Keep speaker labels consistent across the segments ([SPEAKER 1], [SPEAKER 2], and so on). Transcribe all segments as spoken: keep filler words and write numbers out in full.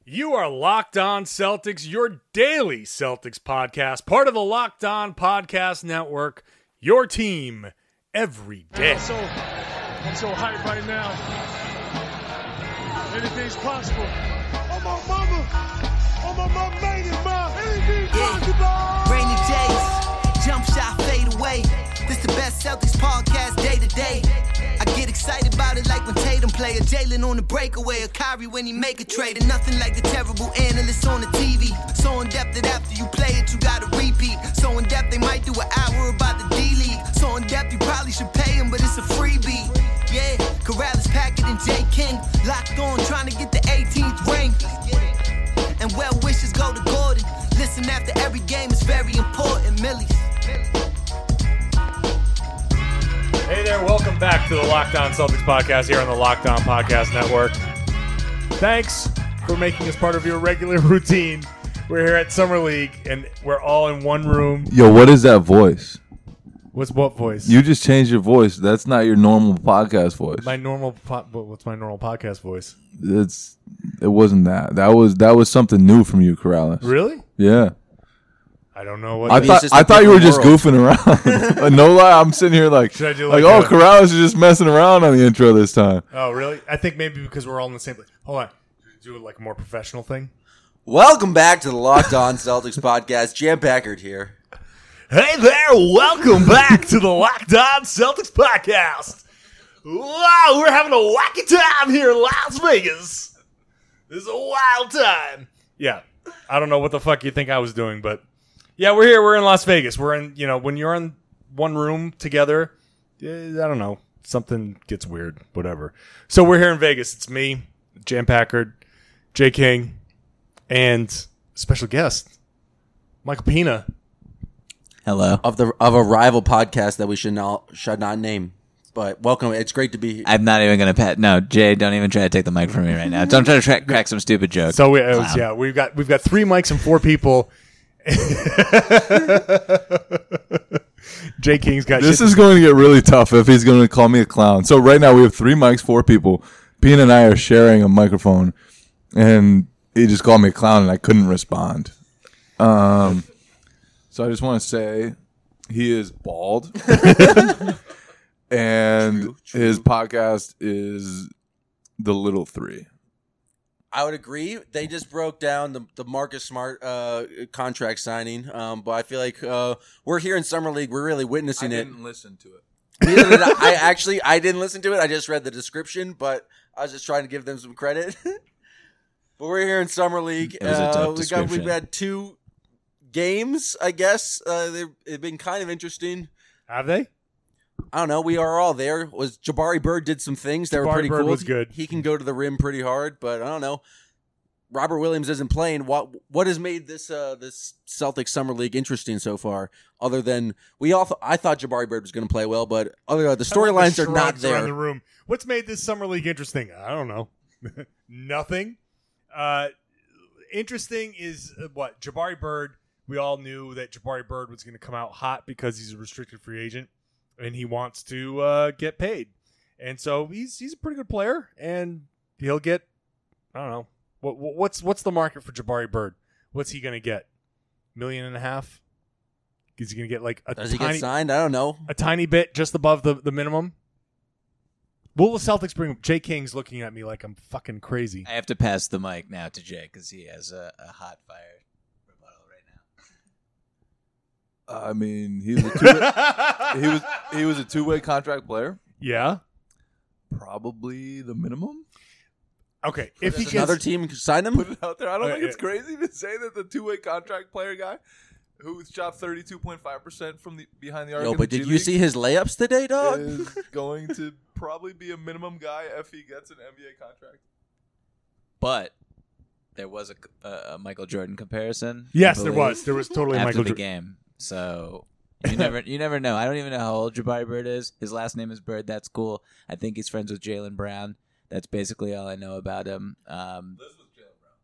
[SPEAKER 1] You are Locked On Celtics, your daily Celtics podcast, part of the Locked On Podcast Network, your team every day.
[SPEAKER 2] I'm so, I'm so hyped right now. Anything's possible. Oh, my mama. Oh, my mama made it, ma. Anything's possible.
[SPEAKER 3] Rainy days, jump shot, fade away. This the best Celtics podcast day to day. I get excited about it like when Tatum play, a Jalen on the breakaway, a Kyrie when he make a trade, and nothing like the terrible analysts on the T V. So in depth that after you play it, you gotta repeat. So in depth they might do an hour about the D League. So in depth you probably should pay him, but it's a freebie. Yeah, Corrales, Packard, and Jay King locked on, trying to get the eighteenth ring. And well wishes go to Gordon. Listen after every game is very important, Millies.
[SPEAKER 1] Hey there, welcome back to the Locked On Celtics podcast here on the Locked On Podcast Network. Thanks for making us part of your regular routine. We're here at Summer League, and we're all in one room.
[SPEAKER 4] Yo, what is that voice?
[SPEAKER 1] What's what voice?
[SPEAKER 4] You just changed your voice. That's not your normal podcast voice.
[SPEAKER 1] My normal po- what's my normal podcast voice?
[SPEAKER 4] It's it wasn't that. That was that was something new from you, Corrales.
[SPEAKER 1] Really?
[SPEAKER 4] Yeah.
[SPEAKER 1] I don't know what
[SPEAKER 4] I
[SPEAKER 1] it
[SPEAKER 4] thought
[SPEAKER 1] is.
[SPEAKER 4] I thought you were just goofing around. No lie, I'm sitting here like,
[SPEAKER 1] Should I do
[SPEAKER 4] like,
[SPEAKER 1] like
[SPEAKER 4] oh,
[SPEAKER 1] a-
[SPEAKER 4] Corrales is just messing around on the intro this time.
[SPEAKER 1] Oh, really? I think maybe because we're all in the same place. Hold on. Do it like a more professional thing.
[SPEAKER 5] Welcome back to the Locked On Celtics podcast. Jam Packard here.
[SPEAKER 1] Hey there, welcome back to the Locked On Celtics podcast. Wow, we're having a wacky time here in Las Vegas. This is a wild time. Yeah, I don't know what the fuck you think I was doing, but yeah, we're here. We're in Las Vegas. We're in, you know, when you're in one room together, eh, I don't know, something gets weird, whatever. So we're here in Vegas. It's me, Jam Packard, Jay King, and special guest, Michael Pina.
[SPEAKER 6] Hello.
[SPEAKER 5] Of the of a rival podcast that we should not should not name. But welcome. It's great to be here.
[SPEAKER 6] I'm not even going to pet. No, Jay, don't even try to take the mic from me right now. Don't try to tra- crack some stupid joke.
[SPEAKER 1] So we, it was,
[SPEAKER 6] Clown.
[SPEAKER 1] yeah, we've got we've got three mics and four people. Jay King's got
[SPEAKER 4] This
[SPEAKER 1] shit.
[SPEAKER 4] is going to get really tough if he's going to call me a clown. So right now we have three mics, four people. Pina and I are sharing a microphone, and he just called me a clown, and I couldn't respond. Um, so I just want to say he is bald, and
[SPEAKER 5] True, true.
[SPEAKER 4] his podcast is The Little Three.
[SPEAKER 5] I would agree. They just broke down the, the Marcus Smart uh, contract signing, um, but I feel like uh, we're here in Summer League. We're really witnessing it.
[SPEAKER 4] listen to it.
[SPEAKER 5] Neither did I. I actually I didn't listen to it. I just read the description, but I was just trying to give them some credit. But we're here in Summer League.
[SPEAKER 6] It was a
[SPEAKER 5] Uh,
[SPEAKER 6] tough
[SPEAKER 5] we got
[SPEAKER 6] description.
[SPEAKER 5] we've had two games. I guess uh, they've, they've been kind of interesting.
[SPEAKER 1] Have they?
[SPEAKER 5] I don't know. We are all there. Was Jabari Bird did some things that were
[SPEAKER 1] Jabari
[SPEAKER 5] pretty
[SPEAKER 1] Bird
[SPEAKER 5] cool.
[SPEAKER 1] was good.
[SPEAKER 5] He can go to the rim pretty hard, but I don't know. Robert Williams isn't playing. What what has made this uh, this Celtics Summer League interesting so far? Other than we all, th- I thought Jabari Bird was going to play well, but other the
[SPEAKER 1] I love
[SPEAKER 5] storylines
[SPEAKER 1] the
[SPEAKER 5] are not
[SPEAKER 1] shrugs around the
[SPEAKER 5] there.
[SPEAKER 1] room. What's made this summer league interesting? I don't know. Nothing. Uh, interesting is uh, what Jabari Bird. We all knew that Jabari Bird was going to come out hot because he's a restricted free agent and he wants to uh, get paid, and so he's he's a pretty good player, and he'll get. I don't know. What, what's what's the market for Jabari Bird? What's he going to get? Million and a half? Is he going to get like a
[SPEAKER 5] Does he
[SPEAKER 1] tiny,
[SPEAKER 5] get signed? I don't know.
[SPEAKER 1] a tiny bit just above the, the minimum? Will the Celtics bring him? Jay King's looking at me like I'm fucking crazy.
[SPEAKER 6] I have to pass the mic now to Jay because he has a, a hot fire rebuttal right now.
[SPEAKER 4] I mean, he was a two. he was he was a two way contract player.
[SPEAKER 1] Yeah.
[SPEAKER 4] Probably the minimum.
[SPEAKER 1] Okay. If he
[SPEAKER 5] Does
[SPEAKER 1] gets
[SPEAKER 5] another team sign him?
[SPEAKER 4] Put it out there. I don't
[SPEAKER 1] Uh,
[SPEAKER 4] think it's
[SPEAKER 1] yeah.
[SPEAKER 4] crazy to say that the two way contract player guy who shot thirty two point five percent from the behind the arc.
[SPEAKER 5] Yo,
[SPEAKER 4] in
[SPEAKER 5] but
[SPEAKER 4] the
[SPEAKER 5] did
[SPEAKER 4] G
[SPEAKER 5] you
[SPEAKER 4] League
[SPEAKER 5] see his layups today, dog?
[SPEAKER 4] is going to probably be a minimum guy if he gets an N B A contract.
[SPEAKER 6] But there was a, a, a Michael Jordan comparison. I
[SPEAKER 1] yes, there
[SPEAKER 6] believe,
[SPEAKER 1] was. There was totally
[SPEAKER 6] after
[SPEAKER 1] Michael
[SPEAKER 6] the
[SPEAKER 1] Jordan.
[SPEAKER 6] game. So you never you never know. I don't even know how old Jabari Bird is. His last name is Bird. That's cool. I think he's friends with Jaylen Brown. That's basically all I know about him. Um,
[SPEAKER 4] This was Jaylen Brown.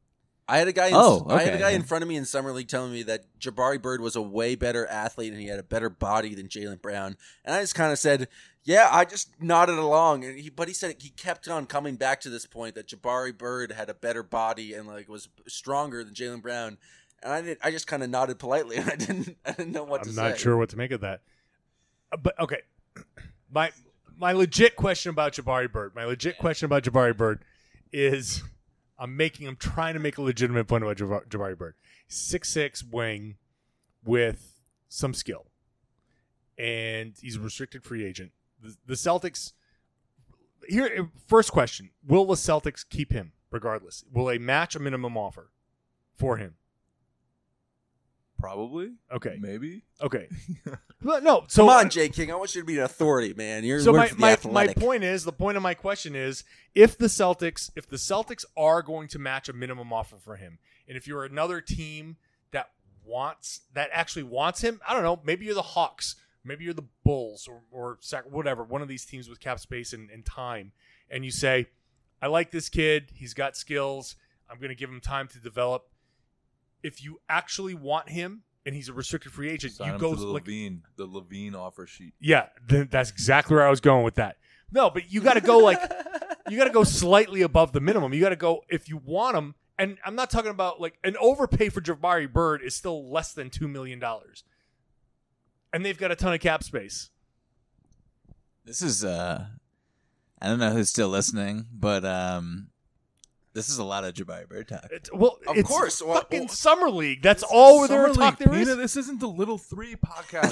[SPEAKER 5] I had a guy. In,
[SPEAKER 6] Oh,
[SPEAKER 5] I had a
[SPEAKER 6] okay.
[SPEAKER 5] guy in front of me in summer league telling me that Jabari Bird was a way better athlete and he had a better body than Jaylen Brown. And I just kind of said, "Yeah." I just nodded along. And he, but he said he kept on coming back to this point that Jabari Bird had a better body and like was stronger than Jaylen Brown. And I did. I just kind of nodded politely, and I didn't. I didn't know what
[SPEAKER 7] I'm
[SPEAKER 5] to
[SPEAKER 7] not
[SPEAKER 5] say.
[SPEAKER 7] sure what to make of that. Uh, But okay, my my legit question about Jabari Bird. My legit question about Jabari Bird is, I'm making. I'm trying to make a legitimate point about Jabari, Jabari Bird. six six wing with some skill, and he's a restricted free agent. The, the Celtics. Here, first question: will the Celtics keep him regardless? Will they match a minimum offer for him?
[SPEAKER 4] Probably.
[SPEAKER 7] Okay.
[SPEAKER 4] Maybe.
[SPEAKER 7] Okay. Well, no. So
[SPEAKER 5] Come on, Jay King. I want you to be an authority, man. You're
[SPEAKER 7] So
[SPEAKER 5] working
[SPEAKER 7] my,
[SPEAKER 5] for the
[SPEAKER 7] my, my
[SPEAKER 5] Athletic.
[SPEAKER 7] point is, the point of my question is, if the Celtics, if the Celtics are going to match a minimum offer for him, and if you're another team that wants, that actually wants him, I don't know, maybe you're the Hawks, maybe you're the Bulls, or, or Sac- whatever, one of these teams with cap space and, and time, and you say, I like this kid, he's got skills, I'm going to give him time to develop. If you actually want him, and he's a restricted free agent,
[SPEAKER 4] Sign
[SPEAKER 7] you
[SPEAKER 4] him
[SPEAKER 7] go
[SPEAKER 4] to the
[SPEAKER 7] like,
[SPEAKER 4] Levine, the Levine offer sheet.
[SPEAKER 7] yeah, th- that's exactly where I was going with that. No, but you got to go like you got to go slightly above the minimum. You got to go if you want him. And I'm not talking about like an overpay for Jabari Bird is still less than two million dollars, and they've got a ton of cap space.
[SPEAKER 6] This is uh, I don't know who's still listening, but um, this is a lot of Jabari Bird talk.
[SPEAKER 7] It's, well,
[SPEAKER 5] Of
[SPEAKER 7] it's
[SPEAKER 5] course. Well,
[SPEAKER 7] fucking
[SPEAKER 5] well,
[SPEAKER 7] summer league. That's all there
[SPEAKER 4] Summer
[SPEAKER 7] talk
[SPEAKER 4] League,
[SPEAKER 7] there is.
[SPEAKER 4] Pina, this isn't the Little Three podcast.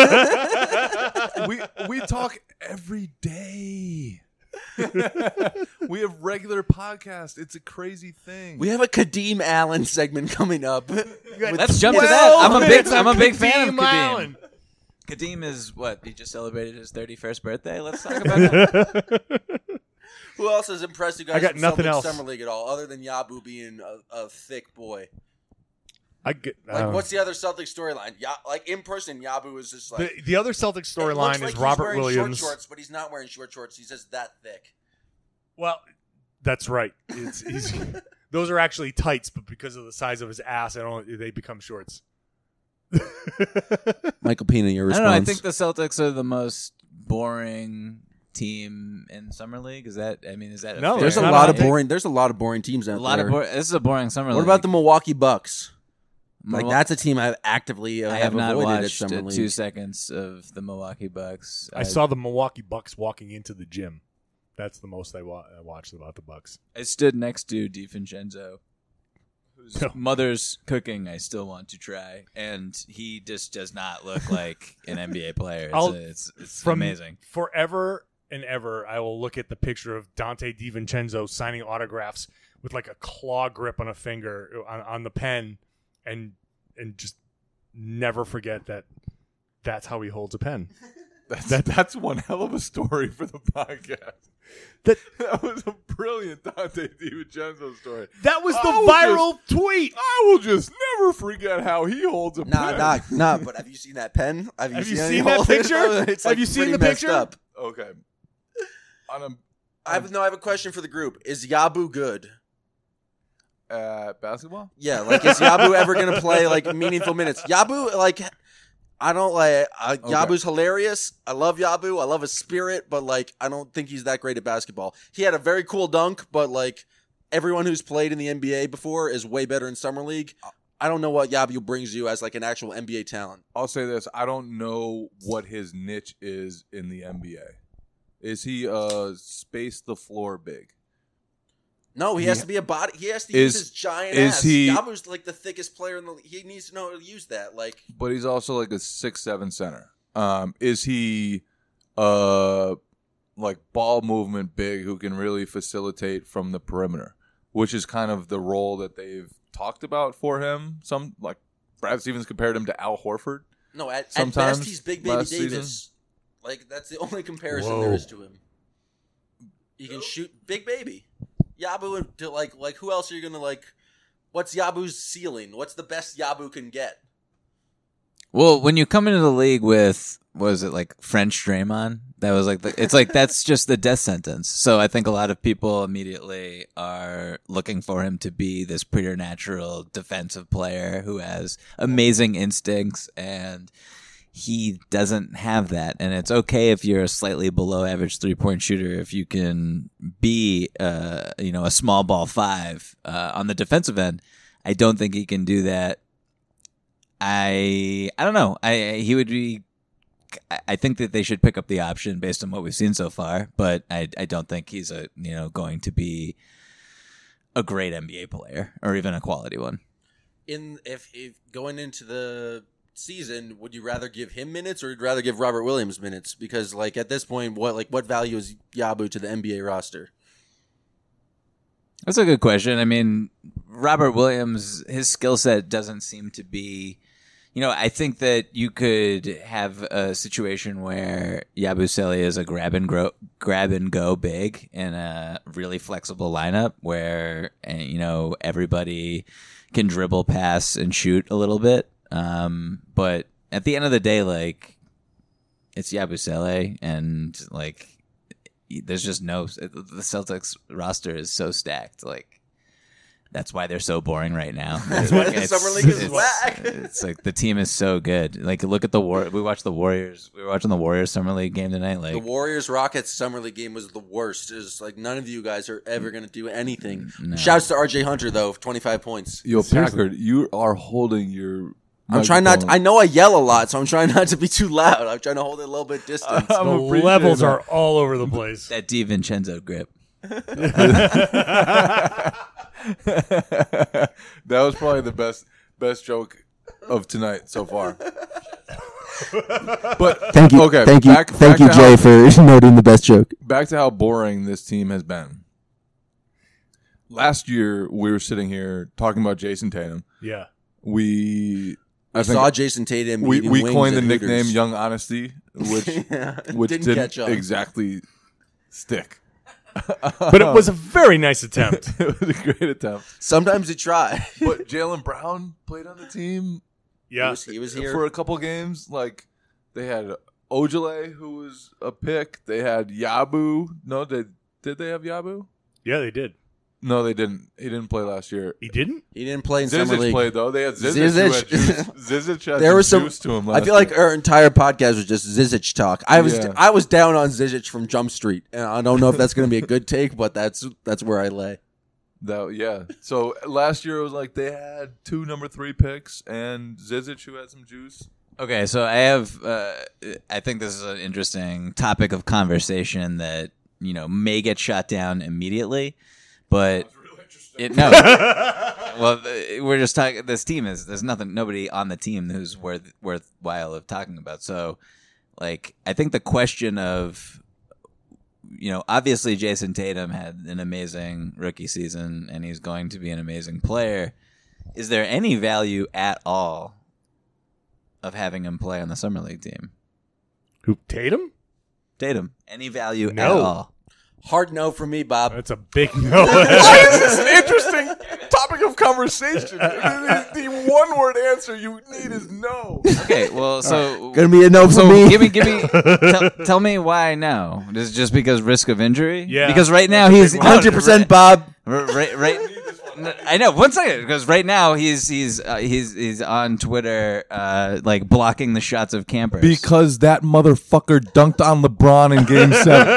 [SPEAKER 4] we we talk every day. We have regular podcasts. It's a crazy thing.
[SPEAKER 5] We have a Kadeem Allen segment coming up.
[SPEAKER 6] Let's jump to
[SPEAKER 7] Well,
[SPEAKER 6] that. I'm a big
[SPEAKER 7] it's
[SPEAKER 6] I'm a big fan of
[SPEAKER 7] Kadeem
[SPEAKER 6] Kadeem.
[SPEAKER 7] Allen.
[SPEAKER 6] Kadeem is what he just celebrated his thirty-first birthday. Let's talk about that.
[SPEAKER 5] Who else has impressed you guys
[SPEAKER 7] I got
[SPEAKER 5] from
[SPEAKER 7] nothing
[SPEAKER 5] Celtics
[SPEAKER 7] else.
[SPEAKER 5] Summer League at all, other than Yabu being a, a thick boy?
[SPEAKER 7] I get,
[SPEAKER 5] Like,
[SPEAKER 7] uh,
[SPEAKER 5] what's the other Celtics storyline? Ya- like in person, Yabu is just like
[SPEAKER 7] the, the other Celtics
[SPEAKER 5] it looks
[SPEAKER 7] storyline
[SPEAKER 5] like
[SPEAKER 7] is
[SPEAKER 5] he's
[SPEAKER 7] Robert
[SPEAKER 5] wearing
[SPEAKER 7] Williams.
[SPEAKER 5] short shorts, but he's not wearing short shorts. He's just that thick.
[SPEAKER 7] Well, that's right. It's, he's, those are actually tights, but because of the size of his ass, I don't. They become shorts.
[SPEAKER 5] Michael Pina, your
[SPEAKER 6] I
[SPEAKER 5] response?
[SPEAKER 6] don't know. I think the Celtics are the most boring team in summer league. Is that? I mean, is that?
[SPEAKER 7] No,
[SPEAKER 6] fair?
[SPEAKER 5] there's a
[SPEAKER 7] not
[SPEAKER 5] lot
[SPEAKER 7] a
[SPEAKER 5] of
[SPEAKER 7] big-
[SPEAKER 5] boring. There's a lot of boring teams out
[SPEAKER 6] a lot
[SPEAKER 5] there.
[SPEAKER 6] of. Bo- this is a boring summer league.
[SPEAKER 5] What about the Milwaukee Bucks? Like
[SPEAKER 6] Milwa-
[SPEAKER 5] that's a team I've actively uh,
[SPEAKER 6] I
[SPEAKER 5] have
[SPEAKER 6] have not
[SPEAKER 5] avoided at
[SPEAKER 6] watched
[SPEAKER 5] summer
[SPEAKER 6] uh,
[SPEAKER 5] league.
[SPEAKER 6] two seconds of the Milwaukee Bucks.
[SPEAKER 7] I saw the Milwaukee Bucks walking into the gym. That's the most I, wa- I watched about the Bucks.
[SPEAKER 6] I stood next to DiVincenzo, whose
[SPEAKER 7] No.
[SPEAKER 6] mother's cooking I still want to try, and he just does not look like an N B A player. It's,
[SPEAKER 7] I'll-
[SPEAKER 6] it's, it's
[SPEAKER 7] From
[SPEAKER 6] amazing.
[SPEAKER 7] forever and ever, I will look at the picture of Dante DiVincenzo signing autographs with like a claw grip on a finger on, on the pen, and and just never forget that that's how he holds a pen.
[SPEAKER 4] That's, that, that's one hell of a story for the podcast.
[SPEAKER 7] That
[SPEAKER 4] That was a brilliant Dante DiVincenzo story.
[SPEAKER 7] that was the
[SPEAKER 4] I will
[SPEAKER 7] viral tweet.
[SPEAKER 4] I will just never forget how he holds a
[SPEAKER 5] Nah,
[SPEAKER 4] pen.
[SPEAKER 5] nah, nah. But have you seen that pen? Have you
[SPEAKER 7] Have you
[SPEAKER 5] seen,
[SPEAKER 7] seen
[SPEAKER 5] any
[SPEAKER 7] that
[SPEAKER 5] holes?
[SPEAKER 7] picture?
[SPEAKER 5] It's
[SPEAKER 7] Have
[SPEAKER 5] like
[SPEAKER 7] you seen
[SPEAKER 5] pretty
[SPEAKER 7] the
[SPEAKER 5] messed
[SPEAKER 7] picture?
[SPEAKER 5] Up.
[SPEAKER 4] Okay. On a
[SPEAKER 5] I have no. I have a question for the group. Is Yabu good?
[SPEAKER 4] uh, basketball?
[SPEAKER 5] Yeah, like is Yabu ever gonna play like meaningful minutes? Yabu, like, I don't like. Uh,
[SPEAKER 4] Okay.
[SPEAKER 5] Yabu's hilarious. I love Yabu. I love his spirit, but like, I don't think he's that great at basketball. He had a very cool dunk, but like, everyone who's played in the N B A before is way better in summer league. I don't know what Yabu brings you as like an actual N B A talent.
[SPEAKER 4] I'll say this. I don't know what his niche is in the N B A. Is he a space the floor big?
[SPEAKER 5] No, he
[SPEAKER 4] He-
[SPEAKER 5] has to be a body. He has to
[SPEAKER 4] Is-
[SPEAKER 5] use his giant
[SPEAKER 4] is
[SPEAKER 5] ass.
[SPEAKER 4] he-
[SPEAKER 5] Yabu's like the thickest player in the league. He needs to know how to use that. Like,
[SPEAKER 4] But he's also like a six seven center. Um, is he uh like ball movement big who can really facilitate from the perimeter, which is kind of the role that they've talked about for him. Some like Brad Stevens compared him to Al Horford.
[SPEAKER 5] no, at, at
[SPEAKER 4] Sometimes
[SPEAKER 5] best he's Big Baby
[SPEAKER 4] last
[SPEAKER 5] Davis.
[SPEAKER 4] season.
[SPEAKER 5] Like, that's the only comparison
[SPEAKER 7] Whoa.
[SPEAKER 5] there is to him. He can shoot Big Baby. Yabu and to like like who else are you gonna like? What's Yabu's ceiling? What's the best Yabu can get?
[SPEAKER 6] Well, when you come into the league with, what was it, like French Draymond? That was like, the, it's like, that's just the death sentence. So I think a lot of people immediately are looking for him to be this preternatural defensive player who has amazing instincts, and he doesn't have that. And it's okay if you're a slightly below average three point shooter, if you can be, uh, you know, a small ball five, uh, on the defensive end. I don't think he can do that. I, I don't know. I, he would be, I think that they should pick up the option based on what we've seen so far, but I, I don't think he's a, you know, going to be a great N B A player or even a quality one.
[SPEAKER 5] In if, if going into the season, would you rather give him minutes or would you rather give Robert Williams minutes? Because like at this point, what like what value is Yabu to the N B A roster?
[SPEAKER 6] That's a good question. I mean, Robert Williams, his skill set doesn't seem to be, you know, I think that you could have a situation where Yabusele is a grab and grow, grab and go big in a really flexible lineup where, you know, everybody can dribble, pass, and shoot a little bit. Um, but at the end of the day, like, it's Yabusele, and like, there's just no, the Celtics roster is so stacked. Like, that's why they're so boring right now.
[SPEAKER 5] That's why the
[SPEAKER 6] It's-
[SPEAKER 5] summer league is
[SPEAKER 6] it's-
[SPEAKER 5] whack.
[SPEAKER 6] It's like the team is so good. Like, look at the war. We watched the Warriors. We were watching the Warriors summer league game tonight. Like,
[SPEAKER 5] The Warriors Rockets summer league game was the worst. It was like none of you guys are ever going to do anything.
[SPEAKER 6] No.
[SPEAKER 5] Shouts to R J Hunter though, twenty-five points.
[SPEAKER 4] Yo,
[SPEAKER 7] Seriously.
[SPEAKER 4] Packard, you are holding your.
[SPEAKER 5] I'm trying not. To, I
[SPEAKER 4] microphone.
[SPEAKER 5] know I yell a lot, so I'm trying not to be too loud. I'm trying to hold it a little bit distant.
[SPEAKER 4] I'm
[SPEAKER 7] The
[SPEAKER 4] appreciating
[SPEAKER 7] levels
[SPEAKER 4] that.
[SPEAKER 7] are all over the place.
[SPEAKER 6] that DiVincenzo grip.
[SPEAKER 4] That was probably the best best joke of tonight so far. But
[SPEAKER 8] Thank you.
[SPEAKER 4] Okay,
[SPEAKER 8] Thank you.
[SPEAKER 4] back-
[SPEAKER 8] thank
[SPEAKER 4] back
[SPEAKER 8] you,
[SPEAKER 4] to
[SPEAKER 8] Jay,
[SPEAKER 4] how-
[SPEAKER 8] for noting the best joke.
[SPEAKER 4] back to how boring this team has been. Last year, we were sitting here talking about Jason Tatum.
[SPEAKER 7] Yeah.
[SPEAKER 4] We, I
[SPEAKER 5] I
[SPEAKER 4] think
[SPEAKER 5] saw Jason Tatum.
[SPEAKER 4] we,
[SPEAKER 5] eating
[SPEAKER 4] we
[SPEAKER 5] wings
[SPEAKER 4] coined the
[SPEAKER 5] at
[SPEAKER 4] nickname
[SPEAKER 5] Hooters.
[SPEAKER 4] Young Honesty, which
[SPEAKER 5] Yeah,
[SPEAKER 4] which
[SPEAKER 5] didn't,
[SPEAKER 4] didn't,
[SPEAKER 5] catch on.
[SPEAKER 4] exactly stick.
[SPEAKER 7] But it was a very nice attempt.
[SPEAKER 4] It was a great attempt.
[SPEAKER 5] Sometimes you try.
[SPEAKER 4] But Jaylen Brown played on the team
[SPEAKER 5] he,
[SPEAKER 7] Yeah.
[SPEAKER 5] was, he was here.
[SPEAKER 4] for a couple games. Like, they had Ojale, who was a pick. They had Yabu. No, did did they have Yabu?
[SPEAKER 7] Yeah, they did.
[SPEAKER 4] No, they didn't. He didn't play last year.
[SPEAKER 7] He didn't?
[SPEAKER 5] he didn't play in summer
[SPEAKER 4] Zizic
[SPEAKER 5] league.
[SPEAKER 4] played though. They had Zizic. Zizic, who had
[SPEAKER 5] Zizic.
[SPEAKER 4] juice. Zizic had
[SPEAKER 5] There
[SPEAKER 4] some
[SPEAKER 5] was some.
[SPEAKER 4] juice to him.
[SPEAKER 5] I
[SPEAKER 4] Last
[SPEAKER 5] feel like
[SPEAKER 4] year.
[SPEAKER 5] our entire podcast was just Zizic talk. I was
[SPEAKER 4] Yeah.
[SPEAKER 5] I was down on Zizic from Jump Street, and I don't know if that's going to be a good take, but that's that's where I lay.
[SPEAKER 4] that. Yeah. So last year it was like they had two number three picks and Zizic, who had some juice.
[SPEAKER 6] Okay, so I have, uh, I think this is an interesting topic of conversation that, you know, may get shot down immediately, but it, no, well, th- we're just talking, this team is, there's nothing, nobody on the team who's worth, worthwhile of talking about. So, like, I think the question of, you know, obviously Jason Tatum had an amazing rookie season and he's going to be an amazing player. Is there any value at all of having him play on the summer league team?
[SPEAKER 7] Who, Tatum?
[SPEAKER 6] Tatum, any value at
[SPEAKER 7] No.
[SPEAKER 6] all?
[SPEAKER 5] Hard no for me, Bob.
[SPEAKER 7] That's a big no.
[SPEAKER 4] Why is this an interesting topic of conversation? the, the one word answer you need is no.
[SPEAKER 6] Okay, well, so
[SPEAKER 8] Gonna be a no for
[SPEAKER 6] so
[SPEAKER 8] me.
[SPEAKER 6] give me, give me, tell, tell me why no? Is it just because risk of injury?
[SPEAKER 7] Yeah.
[SPEAKER 6] Because right now
[SPEAKER 7] That's a
[SPEAKER 6] he's
[SPEAKER 7] big one.
[SPEAKER 6] no,
[SPEAKER 5] Hundred percent, Bob.
[SPEAKER 6] Right, right. right I know. One second, because right now he's he's uh, he's he's on Twitter, uh, like blocking the shots of campers.
[SPEAKER 4] Because that motherfucker dunked on LeBron in Game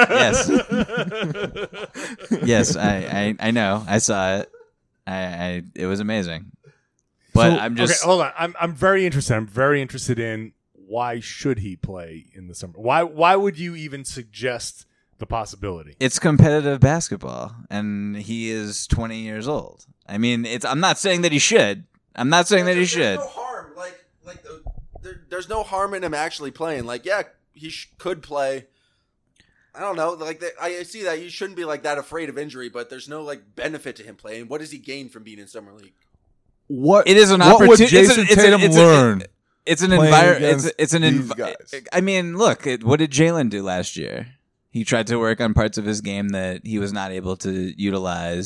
[SPEAKER 4] Seven.
[SPEAKER 6] Yes. yes, I, I I know. I saw it. I, I it was amazing. But
[SPEAKER 7] So-
[SPEAKER 6] I'm just
[SPEAKER 7] okay. Hold on. I'm I'm very interested. I'm very interested in why should he play in the summer? Why why would you even suggest the possibility?
[SPEAKER 6] it's competitive basketball, and he is twenty years old. I mean, it's. I'm not saying that he should. I'm not saying that he
[SPEAKER 5] There's
[SPEAKER 6] should.
[SPEAKER 5] no harm. Like, like the, there, there's no harm in him actually playing. Like, yeah, he sh- could play. I don't know. Like, the, I see that you shouldn't be like that afraid of injury, but there's no like benefit to him playing. What does he gain from being in summer league?
[SPEAKER 4] What
[SPEAKER 6] It is an
[SPEAKER 4] what would
[SPEAKER 6] opportunity.
[SPEAKER 4] Jason
[SPEAKER 6] it's, a, it's,
[SPEAKER 4] Tatum
[SPEAKER 6] a, it's, a,
[SPEAKER 4] learn?
[SPEAKER 6] it's an
[SPEAKER 4] playing
[SPEAKER 6] environment. It's,
[SPEAKER 4] against
[SPEAKER 6] it's an
[SPEAKER 4] these
[SPEAKER 6] env-
[SPEAKER 4] guys?
[SPEAKER 6] I mean, look. It, what did Jalen do last year? He tried to work on parts of his game that he was not able to utilize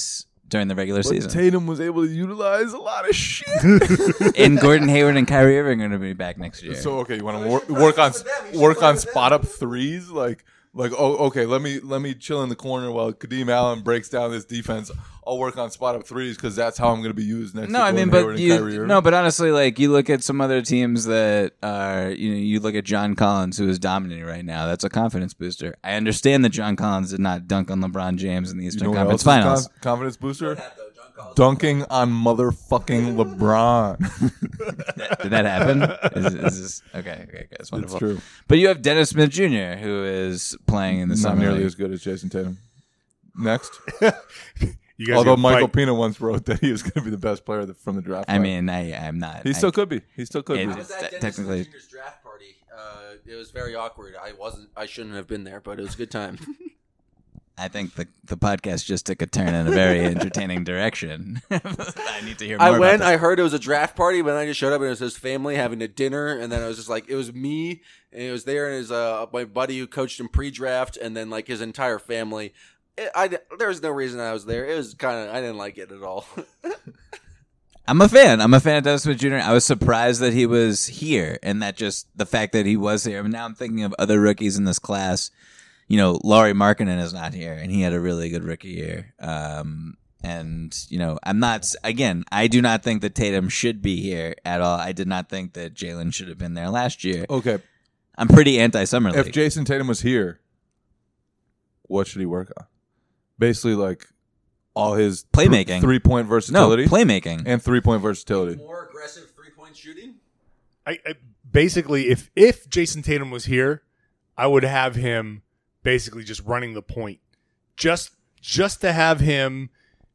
[SPEAKER 6] during the regular
[SPEAKER 4] But
[SPEAKER 6] season.
[SPEAKER 4] Tatum was able to utilize a lot of shit.
[SPEAKER 6] And Gordon Hayward and Kyrie Irving are going to be back next year.
[SPEAKER 4] So okay, you want to wor- work on work on spot up threes, like like oh okay, let me let me chill in the corner while Kadeem Allen breaks down this defense. I'll work on spot up threes because that's how I'm going to be used next.
[SPEAKER 6] No,
[SPEAKER 4] to
[SPEAKER 6] I mean,
[SPEAKER 4] Gordon Hayward
[SPEAKER 6] but
[SPEAKER 4] and Kyrie
[SPEAKER 6] you
[SPEAKER 4] Irving.
[SPEAKER 6] no, but honestly, like you look at some other teams that are, you know, you look at John Collins, who is dominating right now. That's a confidence booster. I understand that John Collins did not dunk on LeBron James in the
[SPEAKER 4] You
[SPEAKER 6] Eastern
[SPEAKER 4] know what
[SPEAKER 6] Conference
[SPEAKER 4] else is
[SPEAKER 6] Finals.
[SPEAKER 4] con- confidence booster? Dunking on motherfucking LeBron.
[SPEAKER 6] Did that happen? Is, is this okay? Okay, that's wonderful.
[SPEAKER 4] It's true.
[SPEAKER 6] But you have Dennis Smith Junior, who is playing in the
[SPEAKER 4] Not
[SPEAKER 6] summer
[SPEAKER 4] nearly
[SPEAKER 6] league.
[SPEAKER 4] as good as Jason Tatum. Next,
[SPEAKER 7] You guys
[SPEAKER 4] although
[SPEAKER 7] gonna
[SPEAKER 4] Michael
[SPEAKER 7] fight.
[SPEAKER 4] Pina once wrote that he was going to be the best player from the draft.
[SPEAKER 6] I
[SPEAKER 4] class.
[SPEAKER 6] mean, I, I'm not.
[SPEAKER 4] he
[SPEAKER 6] I,
[SPEAKER 4] still could be. He still could
[SPEAKER 6] It-
[SPEAKER 4] be.
[SPEAKER 5] I was at
[SPEAKER 6] Te-
[SPEAKER 5] Dennis
[SPEAKER 6] technically-
[SPEAKER 5] Junior's draft party. Uh, it was very awkward. I wasn't. I shouldn't have been there, but it was a good time.
[SPEAKER 6] I think the the podcast just took a turn in a very entertaining direction. I need to hear more
[SPEAKER 5] I
[SPEAKER 6] about
[SPEAKER 5] went.
[SPEAKER 6] this.
[SPEAKER 5] I heard it was a draft party, but then I just showed up and it was his family having a dinner, and then I was just like, it was me, and it was there, and his uh my buddy who coached him pre-draft, and then like his entire family. It, I there was no reason I was there. It was kind of I didn't like it at all.
[SPEAKER 6] I'm a fan. I'm a fan of Dennis Smith Junior I was surprised that he was here, and that just the fact that he was here. I mean, now I'm thinking of other rookies in this class. You know, Laurie Markkinen is not here, and he had a really good rookie year. Um, and you know, I'm not. Again, I do not think that Tatum should be here at all. I did not think that Jalen should have been there last year.
[SPEAKER 4] Okay,
[SPEAKER 6] I'm pretty anti summer
[SPEAKER 4] if
[SPEAKER 6] league.
[SPEAKER 4] Jason Tatum was here, what should he work on? Basically, like all his
[SPEAKER 6] Playmaking.
[SPEAKER 4] three point
[SPEAKER 6] no
[SPEAKER 4] versatility,
[SPEAKER 6] playmaking.
[SPEAKER 4] and three point versatility.
[SPEAKER 5] More aggressive three-point shooting.
[SPEAKER 7] I, I basically, if if Jason Tatum was here, I would have him basically just running the point, just just to have him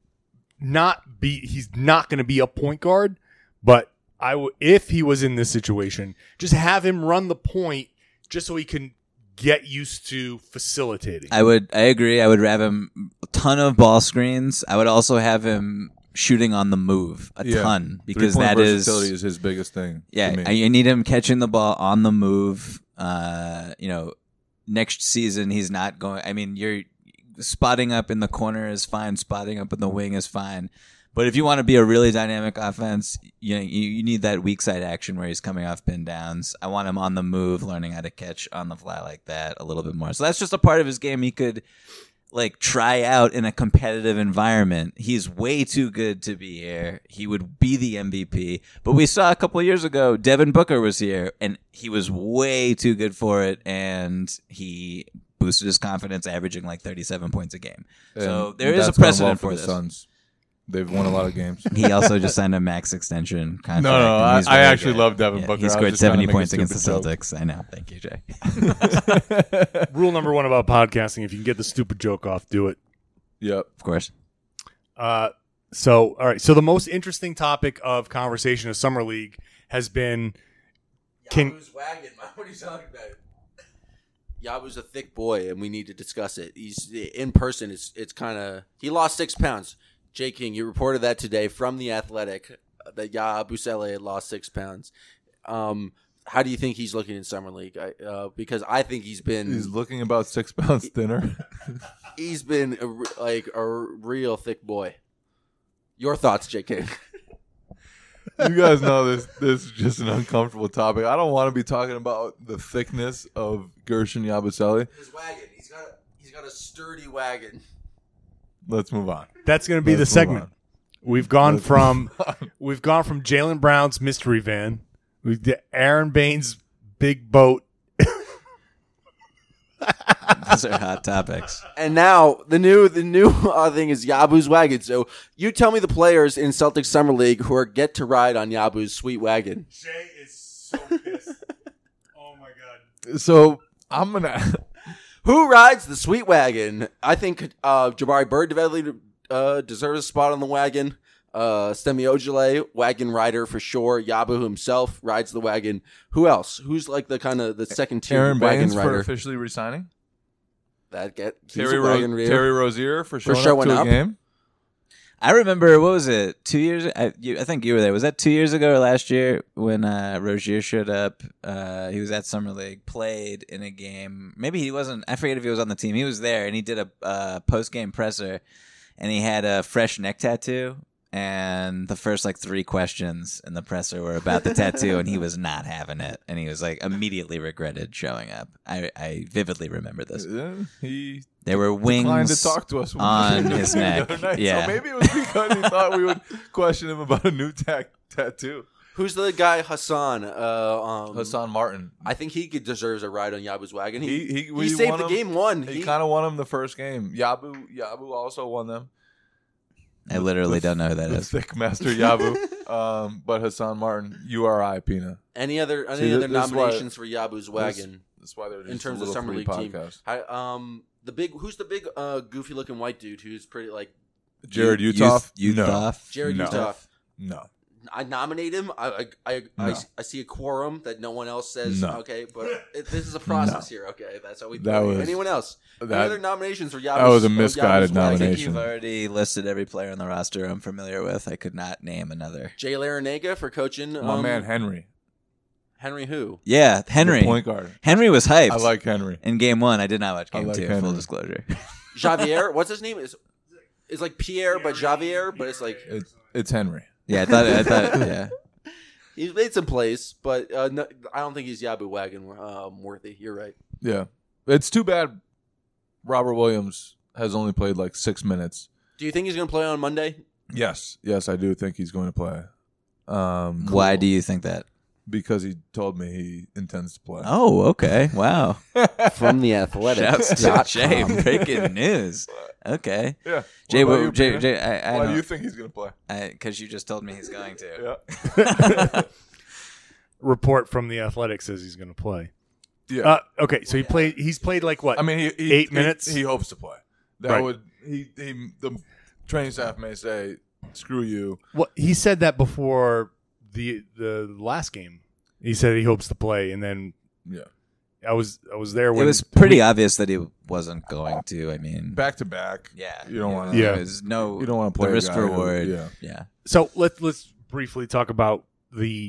[SPEAKER 7] not be. He's not going to be a point guard, but I would if he was in this situation, just have him run the point, just so he can get used to facilitating.
[SPEAKER 6] I would. I agree. I would have him a ton of ball screens. I would also have him shooting on the move a
[SPEAKER 4] Yeah.
[SPEAKER 6] ton because
[SPEAKER 4] Three-point
[SPEAKER 6] that is
[SPEAKER 4] versatility is his biggest thing.
[SPEAKER 6] yeah.
[SPEAKER 4] to me.
[SPEAKER 6] I, you need him catching the ball on the move. Uh, you know, next season he's not going. I mean, you're spotting up in the corner is fine. Spotting up in the wing is fine. But if you want to be a really dynamic offense, you know, you, you need that weak side action where he's coming off pin downs. I want him on the move, learning how to catch on the fly like that a little bit more. So that's just a part of his game he could like try out in a competitive environment. He's way too good to be here. He would be the M V P. But we saw a couple of years ago, Devin Booker was here and he was way too good for it. And he boosted his confidence, averaging like thirty-seven points a game. So
[SPEAKER 4] And
[SPEAKER 6] there is a
[SPEAKER 4] that's gone well
[SPEAKER 6] precedent for
[SPEAKER 4] the
[SPEAKER 6] this.
[SPEAKER 4] Suns. They've won a lot of games.
[SPEAKER 6] He also just signed a max extension contract.
[SPEAKER 4] No, no,
[SPEAKER 6] and
[SPEAKER 4] I-
[SPEAKER 6] he's
[SPEAKER 4] I
[SPEAKER 6] very
[SPEAKER 4] actually
[SPEAKER 6] good.
[SPEAKER 4] love Devin
[SPEAKER 6] Yeah,
[SPEAKER 4] Booker.
[SPEAKER 6] He
[SPEAKER 4] I was
[SPEAKER 6] scored
[SPEAKER 4] just trying to
[SPEAKER 6] seventy
[SPEAKER 4] make a
[SPEAKER 6] points against the
[SPEAKER 4] stupid joke.
[SPEAKER 6] Celtics. I know. Thank you, Jay.
[SPEAKER 7] Rule number one about podcasting: if you can get the stupid joke off, do it.
[SPEAKER 4] Yep.
[SPEAKER 6] Of course.
[SPEAKER 7] Uh, so, all right. So the most interesting topic of conversation of Summer League has been Can-
[SPEAKER 5] Yabu's wagon. What are you talking about? Yabu's a thick boy, and we need to discuss it. He's in person. It's it's kind of he lost six pounds. Jay King, you reported that today from the Athletic that Yabusele had lost six pounds. Um, how do you think he's looking in Summer League? I, uh, because I think he's been
[SPEAKER 4] He's looking about six pounds thinner.
[SPEAKER 5] he's been a, re- like a real thick boy. Your thoughts, Jay King?
[SPEAKER 4] You guys know this. This is just an uncomfortable topic. I don't want to be talking about the thickness of Gershon Yabusele.
[SPEAKER 5] His wagon. He's got a, he's got a sturdy wagon.
[SPEAKER 4] Let's move on.
[SPEAKER 7] that's going to be
[SPEAKER 4] Let's
[SPEAKER 7] the
[SPEAKER 4] move
[SPEAKER 7] segment.
[SPEAKER 4] on.
[SPEAKER 7] We've gone
[SPEAKER 4] Let's
[SPEAKER 7] from
[SPEAKER 4] move on.
[SPEAKER 7] we've gone from Jalen Brown's mystery van, we've did Aaron Baines' big boat.
[SPEAKER 6] Those are hot topics.
[SPEAKER 5] And now the new the new uh, thing is Yabu's wagon. So you tell me the players in Celtics Summer League who are get to ride on Yabu's sweet wagon.
[SPEAKER 7] Jay is so pissed. Oh my god.
[SPEAKER 4] So I'm gonna.
[SPEAKER 5] Who rides the sweet wagon? I think uh, Jabari Bird definitely uh, deserves a spot on the wagon. Uh, Stemi Ojale, wagon rider for sure. Yabu himself rides the wagon. Who else? Who's like the kind of the second tier
[SPEAKER 4] Aaron
[SPEAKER 5] wagon
[SPEAKER 4] Baines for
[SPEAKER 5] rider?
[SPEAKER 4] officially resigning.
[SPEAKER 5] That get he's
[SPEAKER 4] Terry,
[SPEAKER 5] a
[SPEAKER 4] Ro-
[SPEAKER 5] wagon rider.
[SPEAKER 4] Terry Rozier for showing,
[SPEAKER 5] showing
[SPEAKER 4] up to
[SPEAKER 5] up.
[SPEAKER 4] a game.
[SPEAKER 6] I remember, what was it, two years? I, you, I think you were there. Was that two years ago or last year when uh, Rozier showed up? Uh, he was at Summer League, played in a game. Maybe he wasn't. I forget if he was on the team. He was there, and he did a uh, post-game presser. and he had a fresh neck tattoo. And the first like three questions in the presser were about the tattoo, and he was not having it. And he was like immediately regretted showing up. I, I vividly remember this.
[SPEAKER 4] Yeah, he
[SPEAKER 6] There were
[SPEAKER 4] declined
[SPEAKER 6] wings
[SPEAKER 4] to talk to us
[SPEAKER 6] on
[SPEAKER 4] the
[SPEAKER 6] his neck.
[SPEAKER 4] other night.
[SPEAKER 6] Yeah.
[SPEAKER 4] So maybe it was because he thought we would question him about a new ta- tattoo.
[SPEAKER 5] Who's the guy Hassan? Uh, um,
[SPEAKER 4] Hassan Martin.
[SPEAKER 5] I think he could, deserves a ride on Yabu's wagon. He
[SPEAKER 4] He he,
[SPEAKER 5] he,
[SPEAKER 4] we
[SPEAKER 5] saved
[SPEAKER 4] won
[SPEAKER 5] the
[SPEAKER 4] him.
[SPEAKER 5] game one.
[SPEAKER 4] He,
[SPEAKER 5] He,
[SPEAKER 4] kind of won him the first game. Yabu Yabu also won them.
[SPEAKER 6] I literally don't know who that
[SPEAKER 4] The
[SPEAKER 6] is.
[SPEAKER 4] thick master Yabu. um, but Hassan Martin, U R I Pina.
[SPEAKER 5] any other any
[SPEAKER 4] See,
[SPEAKER 5] other
[SPEAKER 4] this is why-
[SPEAKER 5] nominations for Yabu's wagon
[SPEAKER 4] That's why they're just
[SPEAKER 5] in terms
[SPEAKER 4] a
[SPEAKER 5] of
[SPEAKER 4] little
[SPEAKER 5] summer
[SPEAKER 4] free
[SPEAKER 5] league team?
[SPEAKER 4] podcast.
[SPEAKER 5] I, um, the big who's the big uh, goofy looking white dude who's pretty like
[SPEAKER 4] Jared
[SPEAKER 6] Youth-
[SPEAKER 4] Utoff.
[SPEAKER 6] Youth
[SPEAKER 4] no.
[SPEAKER 6] off.
[SPEAKER 5] Jared
[SPEAKER 4] No.
[SPEAKER 5] Utoff.
[SPEAKER 4] No.
[SPEAKER 5] I nominate him. I I, I, I,
[SPEAKER 4] No.
[SPEAKER 5] I see a quorum that no one else says.
[SPEAKER 4] No.
[SPEAKER 5] Okay, but it, this is a process here. Okay, that's how we do
[SPEAKER 4] That
[SPEAKER 5] it.
[SPEAKER 4] was-
[SPEAKER 5] Anyone else? Any
[SPEAKER 4] that-
[SPEAKER 5] other nominations for Yabu's?
[SPEAKER 4] that was a
[SPEAKER 5] uh,
[SPEAKER 4] misguided
[SPEAKER 5] Yabu's wagon?
[SPEAKER 6] I think
[SPEAKER 4] nomination.
[SPEAKER 6] you've already listed every player on the roster I'm familiar with. I could not name another.
[SPEAKER 5] Jay Larinaga for coaching.
[SPEAKER 4] My
[SPEAKER 5] um,
[SPEAKER 4] man Henry.
[SPEAKER 5] Henry who?
[SPEAKER 6] Yeah, Henry.
[SPEAKER 4] The point guard.
[SPEAKER 6] Henry was hyped.
[SPEAKER 4] I like Henry.
[SPEAKER 6] in game one. I did not watch
[SPEAKER 4] I
[SPEAKER 6] game
[SPEAKER 4] like
[SPEAKER 6] two.
[SPEAKER 4] Henry.
[SPEAKER 6] Full disclosure.
[SPEAKER 5] Javier. What's his name? Is it's like Pierre, but Javier, but it's like
[SPEAKER 4] It's it's Henry.
[SPEAKER 6] yeah, I thought. I thought. Yeah.
[SPEAKER 5] he's made some plays, but uh, no, I don't think he's Yabu wagon um, worthy. You're right.
[SPEAKER 4] Yeah. It's too bad Robert Williams has only played like six minutes.
[SPEAKER 5] Do you think he's going to play on Monday?
[SPEAKER 4] Yes. Yes, I do think he's going to play. Um,
[SPEAKER 6] Why do you think that?
[SPEAKER 4] Because he told me he intends to play.
[SPEAKER 6] Oh, okay. Wow.
[SPEAKER 5] From the
[SPEAKER 6] Shouts to Jay. Breaking news. Okay.
[SPEAKER 4] Yeah.
[SPEAKER 6] Jay,
[SPEAKER 4] What about
[SPEAKER 6] what,
[SPEAKER 4] you,
[SPEAKER 6] Jay,
[SPEAKER 4] Peter?
[SPEAKER 6] Jay, I, I
[SPEAKER 4] Why
[SPEAKER 6] don't,
[SPEAKER 4] do you think he's going to play?
[SPEAKER 6] because you just told me he's going to.
[SPEAKER 4] Yeah.
[SPEAKER 7] Report from the Athletic says he's going to play.
[SPEAKER 4] Yeah.
[SPEAKER 7] Uh, okay, so he played. He's played like what?
[SPEAKER 4] I mean, he, he,
[SPEAKER 7] eight
[SPEAKER 4] he-
[SPEAKER 7] minutes?
[SPEAKER 4] He, hopes to play. That
[SPEAKER 7] Right.
[SPEAKER 4] would he, he the training staff may say, "Screw you."
[SPEAKER 7] Well, he said that before the the last game. He said he hopes to play, and then
[SPEAKER 4] Yeah.
[SPEAKER 7] I was I was there when
[SPEAKER 6] It was pretty obvious that he wasn't going to. I mean,
[SPEAKER 4] Back to back.
[SPEAKER 6] yeah.
[SPEAKER 4] You don't
[SPEAKER 6] it
[SPEAKER 4] wanna-
[SPEAKER 6] was-
[SPEAKER 7] Yeah.
[SPEAKER 6] It was no.
[SPEAKER 4] You don't want to play
[SPEAKER 6] the
[SPEAKER 4] a
[SPEAKER 6] risk
[SPEAKER 4] guy who-
[SPEAKER 6] reward.
[SPEAKER 4] yeah.
[SPEAKER 6] Yeah.
[SPEAKER 7] So let's let's briefly talk about the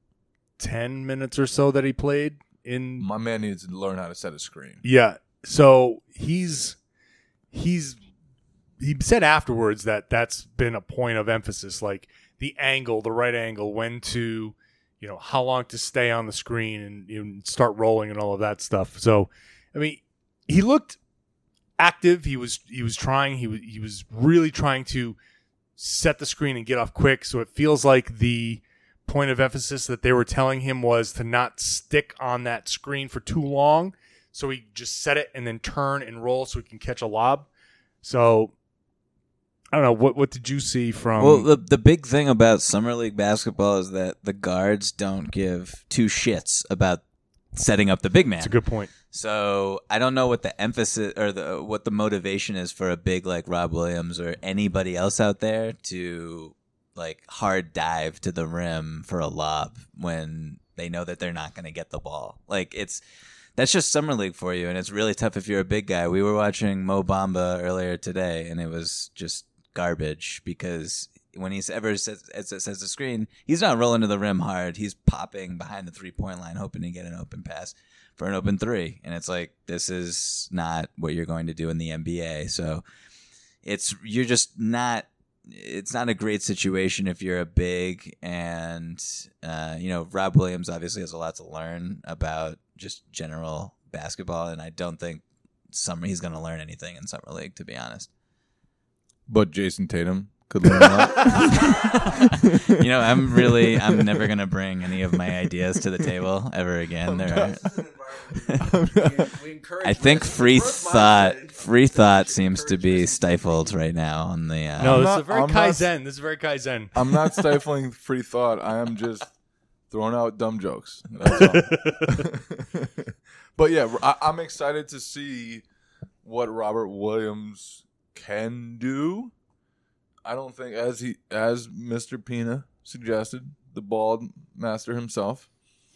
[SPEAKER 7] ten minutes or so that he played in.
[SPEAKER 4] My man needs to learn how to set a screen.
[SPEAKER 7] Yeah. So he's he's he said afterwards that that's been a point of emphasis, like the angle, the right angle, when to, you know, how long to stay on the screen and you know, start rolling and all of that stuff. So, I mean, he looked active. He was he was trying. He was he was really trying to set the screen and get off quick. So it feels like the point of emphasis that they were telling him was to not stick on that screen for too long. So he just set it and then turn and roll so he can catch a lob. So I don't know. What what did you see from?
[SPEAKER 6] Well, the the big thing about summer league basketball is that the guards don't give two shits about setting up the big man.
[SPEAKER 7] That's a good point.
[SPEAKER 6] So I don't know what the emphasis or the what the motivation is for a big like Rob Williams or anybody else out there to like hard dive to the rim for a lob when they know that they're not going to get the ball. Like it's that's just summer league for you, and it's really tough if you're a big guy. We were watching Mo Bamba earlier today, and it was just garbage because when he's ever sets, sets the screen, he's not rolling to the rim hard. He's popping behind the three-point line, hoping to get an open pass for an open three. And it's like, this is not what you're going to do in the N B A. So it's you're just not it's not a great situation if you're a big and, uh, you know, Rob Williams obviously has a lot to learn about just general basketball. And I don't think summer he's going to learn anything in summer league, to be honest.
[SPEAKER 4] But Jason Tatum could learn a lot.
[SPEAKER 6] You know, I'm really, I'm never going to bring any of my ideas to the table ever again. There are, I think free thought, free thought seems to be stifled right now on the, uh,
[SPEAKER 7] No,
[SPEAKER 4] I'm
[SPEAKER 7] this
[SPEAKER 4] not-
[SPEAKER 7] is a very
[SPEAKER 4] I'm not-
[SPEAKER 7] Kaizen. This is very Kaizen.
[SPEAKER 4] I'm not stifling free thought. I am just throwing out dumb jokes. That's all. But yeah, I, I'm excited to see what Robert Williams can do. I don't think, as he as Mister Pina suggested, the bald master himself.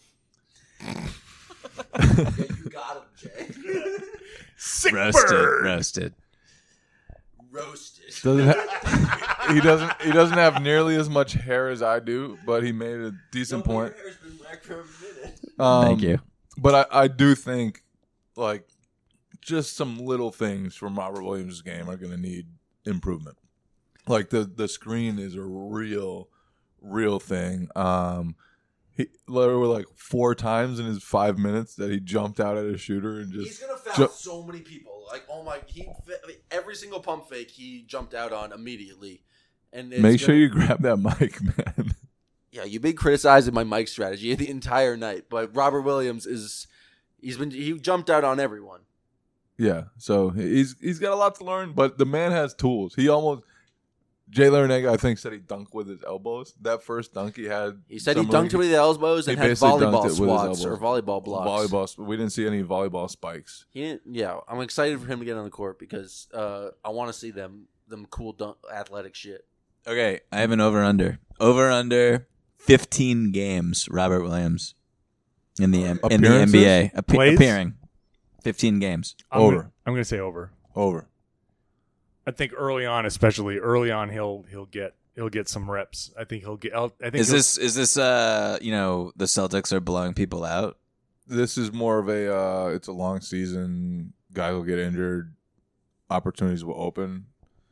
[SPEAKER 5] You got him, Jay.
[SPEAKER 7] Sick
[SPEAKER 6] roasted,
[SPEAKER 7] bird.
[SPEAKER 6] roasted.
[SPEAKER 5] Roasted.
[SPEAKER 4] Doesn't ha- he doesn't he doesn't have nearly as much hair as I do, but he made a decent point. Um,
[SPEAKER 6] Thank you.
[SPEAKER 4] But I, I do think like just some little things from Robert Williams' game are going to need improvement. Like the the screen is a real, real thing. Um, he there were like four times in his five minutes that he jumped out at a shooter and just
[SPEAKER 5] He's gonna foul
[SPEAKER 4] ju-
[SPEAKER 5] so many people. Like, oh my, he I mean, every single pump fake he jumped out on immediately. And it's
[SPEAKER 4] make sure
[SPEAKER 5] gonna-
[SPEAKER 4] you grab that mic, man.
[SPEAKER 5] Yeah, you've been criticizing my mic strategy the entire night, but Robert Williams is he's been he jumped out on everyone.
[SPEAKER 4] Yeah, so he's he's got a lot to learn, but the man has tools. He almost Jay Larinaga, I think, said he dunked with his elbows. That first dunk he had,
[SPEAKER 5] He said he
[SPEAKER 4] summer
[SPEAKER 5] dunked with the elbows and
[SPEAKER 4] He
[SPEAKER 5] had
[SPEAKER 4] basically dunked
[SPEAKER 5] volleyball
[SPEAKER 4] it with his
[SPEAKER 5] swats or
[SPEAKER 4] elbows.
[SPEAKER 5] volleyball blocks.
[SPEAKER 4] volleyball. sp- We didn't see any volleyball spikes.
[SPEAKER 5] He didn't, yeah, I'm excited for him to get on the court because uh, I want to see them them cool dunk, athletic shit.
[SPEAKER 6] Okay, I have an over under. Over under fifteen games. Robert Williams in the M- in the N B A Appe-
[SPEAKER 7] Plays?
[SPEAKER 6] appearing. Fifteen games.
[SPEAKER 7] I'm
[SPEAKER 4] Over.
[SPEAKER 7] Gonna, I'm going to say over.
[SPEAKER 4] Over.
[SPEAKER 7] I think early on, especially early on, he'll he'll get he'll get some reps. I think he'll get. I'll, I think
[SPEAKER 6] Is
[SPEAKER 7] he'll-
[SPEAKER 6] this is this uh you know the Celtics are blowing people out?
[SPEAKER 4] This is more of a. Uh, it's a long season. Guys will get injured. Opportunities will open.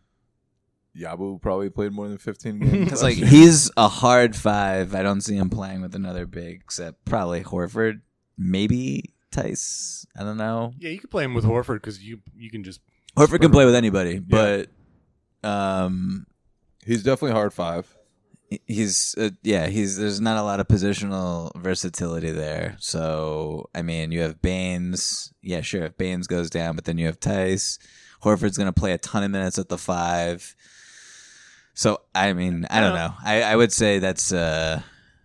[SPEAKER 4] Yabu probably played more than fifteen games.
[SPEAKER 6] Because like he's a hard five. I don't see him playing with another big except probably Horford, maybe Tice. I don't know.
[SPEAKER 7] Yeah, you can play him with Horford because you you can just.
[SPEAKER 6] Horford can play with anybody, but um,
[SPEAKER 4] he's definitely hard five.
[SPEAKER 6] he's uh, yeah he's there's not a lot of positional versatility there. So I mean, you have Baines. Yeah, sure. If Baines goes down, but then you have Tice. Horford's going to play a ton of minutes at the five. So I mean, I don't know. I, I would say that's. Uh,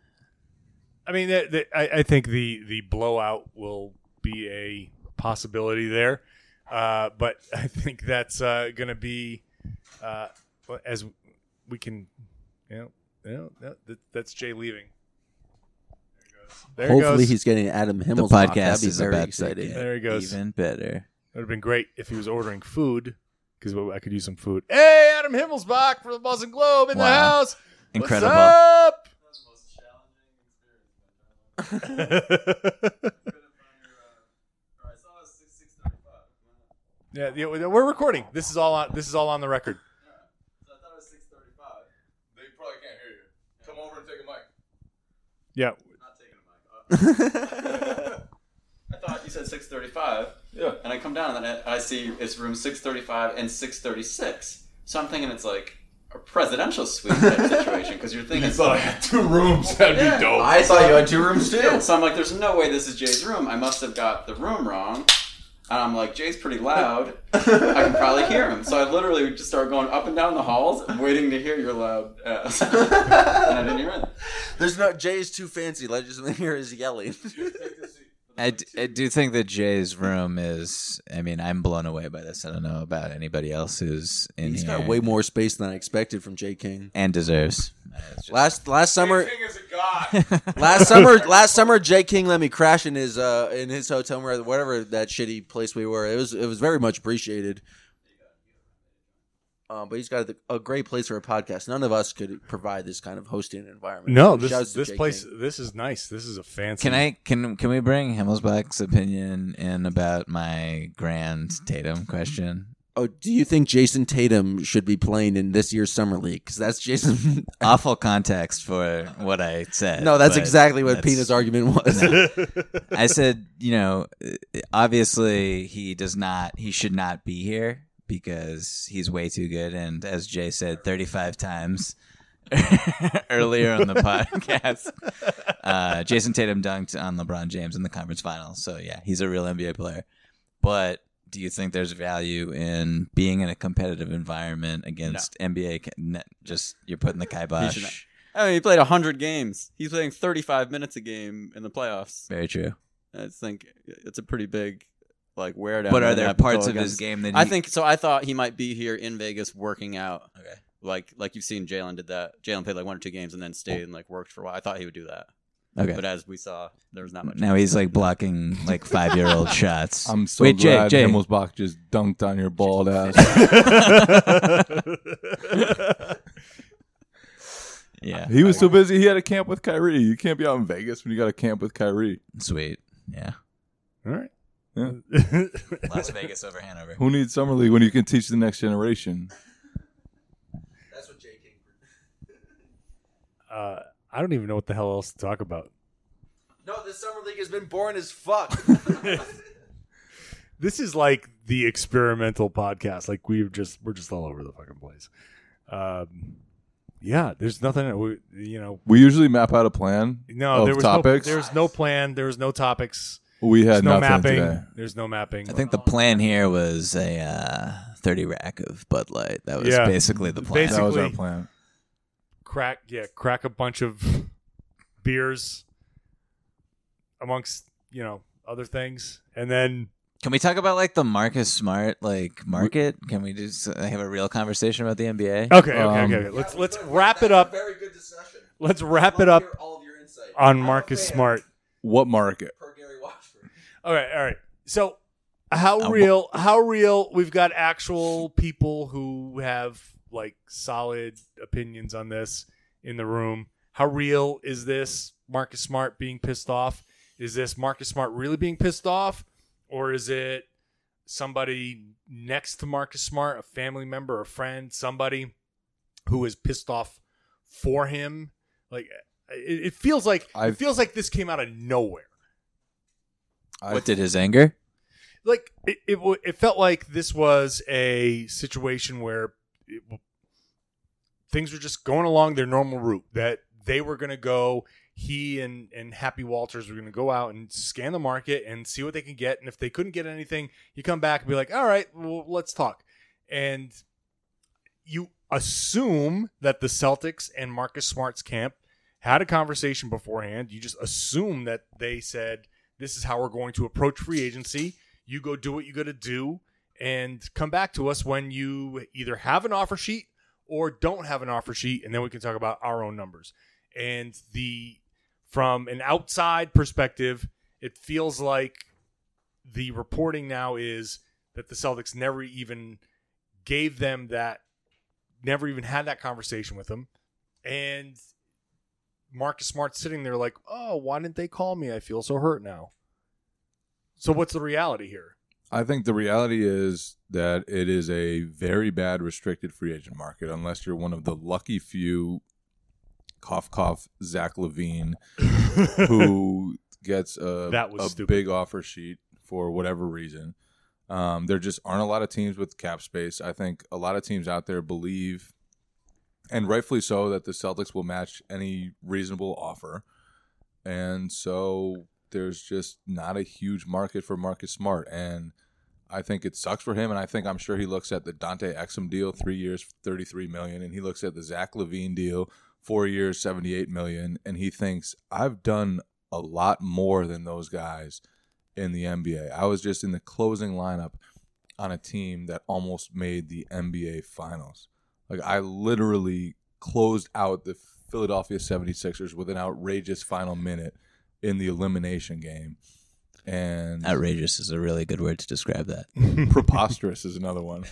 [SPEAKER 7] I mean, the, the, I, I think the the blowout will be a possibility there, uh, but I think that's uh, going to be uh, as we can, you know, you know that, that, that's Jay leaving. There he
[SPEAKER 5] Hopefully,
[SPEAKER 7] goes.
[SPEAKER 5] he's getting Adam
[SPEAKER 6] the
[SPEAKER 5] Himmels.
[SPEAKER 6] podcast
[SPEAKER 5] That'd be
[SPEAKER 6] is
[SPEAKER 5] very
[SPEAKER 6] about
[SPEAKER 5] exciting.
[SPEAKER 6] to get
[SPEAKER 7] There he goes.
[SPEAKER 6] even better.
[SPEAKER 7] It would have been great if he was ordering food because I could use some food. Hey, Adam Himmelsbach for the Boston Globe in the
[SPEAKER 6] Wow.
[SPEAKER 7] house.
[SPEAKER 6] Incredible.
[SPEAKER 7] What's up? Yeah, yeah, we're recording. This is all on. This is all on the record.
[SPEAKER 4] They probably can't hear you. Come over and take a mic.
[SPEAKER 7] Yeah,
[SPEAKER 8] I thought you said six thirty-five.
[SPEAKER 4] Yeah.
[SPEAKER 8] And I come down and then I I see it's room six thirty-five and six thirty-six. So I'm thinking it's like a presidential suite type situation because you're thinking.
[SPEAKER 4] I had two rooms. That'd
[SPEAKER 8] Yeah.
[SPEAKER 4] be dope.
[SPEAKER 5] I thought you had two rooms too.
[SPEAKER 8] Yeah, so I'm like, there's no way this is Jay's room. I must have got the room wrong. And I'm like, Jay's pretty loud. I can probably hear him. So I literally just started going up and down the halls, waiting to hear your loud ass. And I didn't hear it.
[SPEAKER 5] There's no Jay's too fancy. Let's just hear his yelling.
[SPEAKER 6] I, d- I do think that Jay's room is. I mean, I'm blown away by this. I don't know about anybody else who's in
[SPEAKER 5] He's
[SPEAKER 6] here.
[SPEAKER 5] got way more space than I expected from Jay King.
[SPEAKER 6] and deserves. Uh, it's just-
[SPEAKER 5] Last last summer,
[SPEAKER 4] is a god.
[SPEAKER 5] last summer, last summer, Jay King let me crash in his uh in his hotel room, whatever that shitty place we were. It was it was very much appreciated. Um, but he's got a, a great place for a podcast. None of us could provide this kind of hosting environment.
[SPEAKER 7] no,
[SPEAKER 5] So
[SPEAKER 7] this
[SPEAKER 5] shouts to
[SPEAKER 7] this
[SPEAKER 5] Jay
[SPEAKER 7] place.
[SPEAKER 5] King.
[SPEAKER 7] This is nice. This is a fancy.
[SPEAKER 6] Can I can can we bring Himmelsbach's opinion in about my grand Tatum question?
[SPEAKER 5] Oh, do you think Jason Tatum should be playing in this year's summer league? Because that's Jason.
[SPEAKER 6] Awful context for what I said.
[SPEAKER 5] no, that's
[SPEAKER 6] but
[SPEAKER 5] exactly what
[SPEAKER 6] that's-
[SPEAKER 5] Pina's argument was.
[SPEAKER 6] I said, you know, obviously he does not, he should not be here because he's way too good. And as Jay said thirty-five times earlier on the podcast, uh, Jason Tatum dunked on LeBron James in the conference finals. So yeah, he's a real N B A player. But do you think there's value in being in a competitive environment against N B A? ca- ne- Just you're putting the
[SPEAKER 9] He should
[SPEAKER 6] kibosh.
[SPEAKER 9] not. I mean, he played one hundred games. He's playing thirty-five minutes a game in the playoffs.
[SPEAKER 6] Very true.
[SPEAKER 9] I think it's a pretty big, like, wear down.
[SPEAKER 6] But are
[SPEAKER 9] that
[SPEAKER 6] there
[SPEAKER 9] have to
[SPEAKER 6] parts
[SPEAKER 9] go
[SPEAKER 6] of his
[SPEAKER 9] against.
[SPEAKER 6] game that
[SPEAKER 9] I
[SPEAKER 6] he-
[SPEAKER 9] think so. I thought he might be here in Vegas working out.
[SPEAKER 6] Okay.
[SPEAKER 9] Like, like you've seen Jalen did that. Jalen played like one or two games and then stayed and like worked for a while. I thought he would do that.
[SPEAKER 6] Okay.
[SPEAKER 9] But as we saw, there was not much.
[SPEAKER 6] Now he's like blocking like five year old shots.
[SPEAKER 4] I'm so
[SPEAKER 6] Wait, Jay,
[SPEAKER 4] glad
[SPEAKER 6] Jay.
[SPEAKER 4] Himmelsbach just dunked on your bald ass.
[SPEAKER 6] Yeah.
[SPEAKER 4] He was so busy. He had a camp with Kyrie. You can't be out in Vegas when you got a camp with Kyrie.
[SPEAKER 6] Sweet. Yeah.
[SPEAKER 7] All right.
[SPEAKER 4] Yeah.
[SPEAKER 6] Las Vegas over Hanover.
[SPEAKER 4] Who needs summer league when you can teach the next generation?
[SPEAKER 7] Uh, I don't even know what the hell else to talk about.
[SPEAKER 5] No, this summer league has been boring as fuck.
[SPEAKER 7] This is like the experimental podcast. Like we've just we're just all over the fucking place. Um, yeah, there's nothing. We, you know,
[SPEAKER 4] We usually map out a plan
[SPEAKER 7] no,
[SPEAKER 4] of
[SPEAKER 7] there was
[SPEAKER 4] topics.
[SPEAKER 7] no there was no plan. There was no topics.
[SPEAKER 4] we
[SPEAKER 7] There's
[SPEAKER 4] had
[SPEAKER 7] no
[SPEAKER 4] nothing
[SPEAKER 7] mapping.
[SPEAKER 4] today.
[SPEAKER 7] There's no mapping.
[SPEAKER 6] I think the plan here was a uh, thirty rack of Bud Light. That was
[SPEAKER 7] Yeah.
[SPEAKER 6] basically the plan.
[SPEAKER 4] That was our
[SPEAKER 7] Basically-
[SPEAKER 4] plan.
[SPEAKER 7] crack yeah crack a bunch of beers amongst you know other things, and then
[SPEAKER 6] Can we talk about like the Marcus Smart like market? Can we just uh, have a real conversation about the N B A?
[SPEAKER 7] okay okay
[SPEAKER 4] Um,
[SPEAKER 7] okay, okay. let's let's wrap it up.
[SPEAKER 5] Very good discussion.
[SPEAKER 7] Let's wrap it up
[SPEAKER 5] All of your insight.
[SPEAKER 7] on Marcus Smart.
[SPEAKER 4] What market?
[SPEAKER 5] Per Gary Washburn.
[SPEAKER 7] All right, all right. So, how
[SPEAKER 6] Um,
[SPEAKER 7] real? How real? We've got actual people who have like solid opinions on this in the room. How real is this? Marcus Smart being pissed off? Is this Marcus Smart really being pissed off, or is it somebody next to Marcus Smart, a family member, a friend, somebody who is pissed off for him? Like, it, it feels like it
[SPEAKER 4] I've-
[SPEAKER 7] feels like this came out of nowhere.
[SPEAKER 4] I-
[SPEAKER 6] What did his anger?
[SPEAKER 7] Like it, it, w- it felt like this was a situation where it, w- things were just going along their normal route. That they were going to go, he and and Happy Walters were going to go out and scan the market and see what they can get. And if they couldn't get anything, you come back and be like, all right, well, let's talk. And you assume that the Celtics and Marcus Smart's camp had a conversation beforehand. You just assume that they said, this is how we're going to approach free agency. You go do what you got to do and come back to us when you either have an offer sheet or don't have an offer sheet, and then we can talk about our own numbers. And the from an outside perspective, it feels like the reporting now is that the Celtics never even gave them that, never even had that conversation with them. And Marcus Smart sitting there like, oh, why didn't they call me? I feel so hurt now. So what's the reality here?
[SPEAKER 4] I think the reality is that it is a very bad restricted free agent market unless you're one of the lucky few cough cough Zach LaVine who gets a,
[SPEAKER 7] That was
[SPEAKER 4] a
[SPEAKER 7] stupid.
[SPEAKER 4] big offer sheet for whatever reason. Um, there just aren't a lot of teams with cap space. I think a lot of teams out there believe, and rightfully so, that the Celtics will match any reasonable offer. And so there's just not a huge market for Marcus Smart. And I think it sucks for him. And I think I'm sure he looks at the Dante Exum deal, three years, thirty-three million dollars. And he looks at the Zach LaVine deal, four years, seventy-eight million dollars. And he thinks, I've done a lot more than those guys in the N B A. I was just in the closing lineup on a team that almost made the N B A finals. Like, I literally closed out the Philadelphia seventy-sixers with an outrageous final minute in the elimination game. And
[SPEAKER 6] Outrageous is a really good word to describe that.
[SPEAKER 4] preposterous is another one.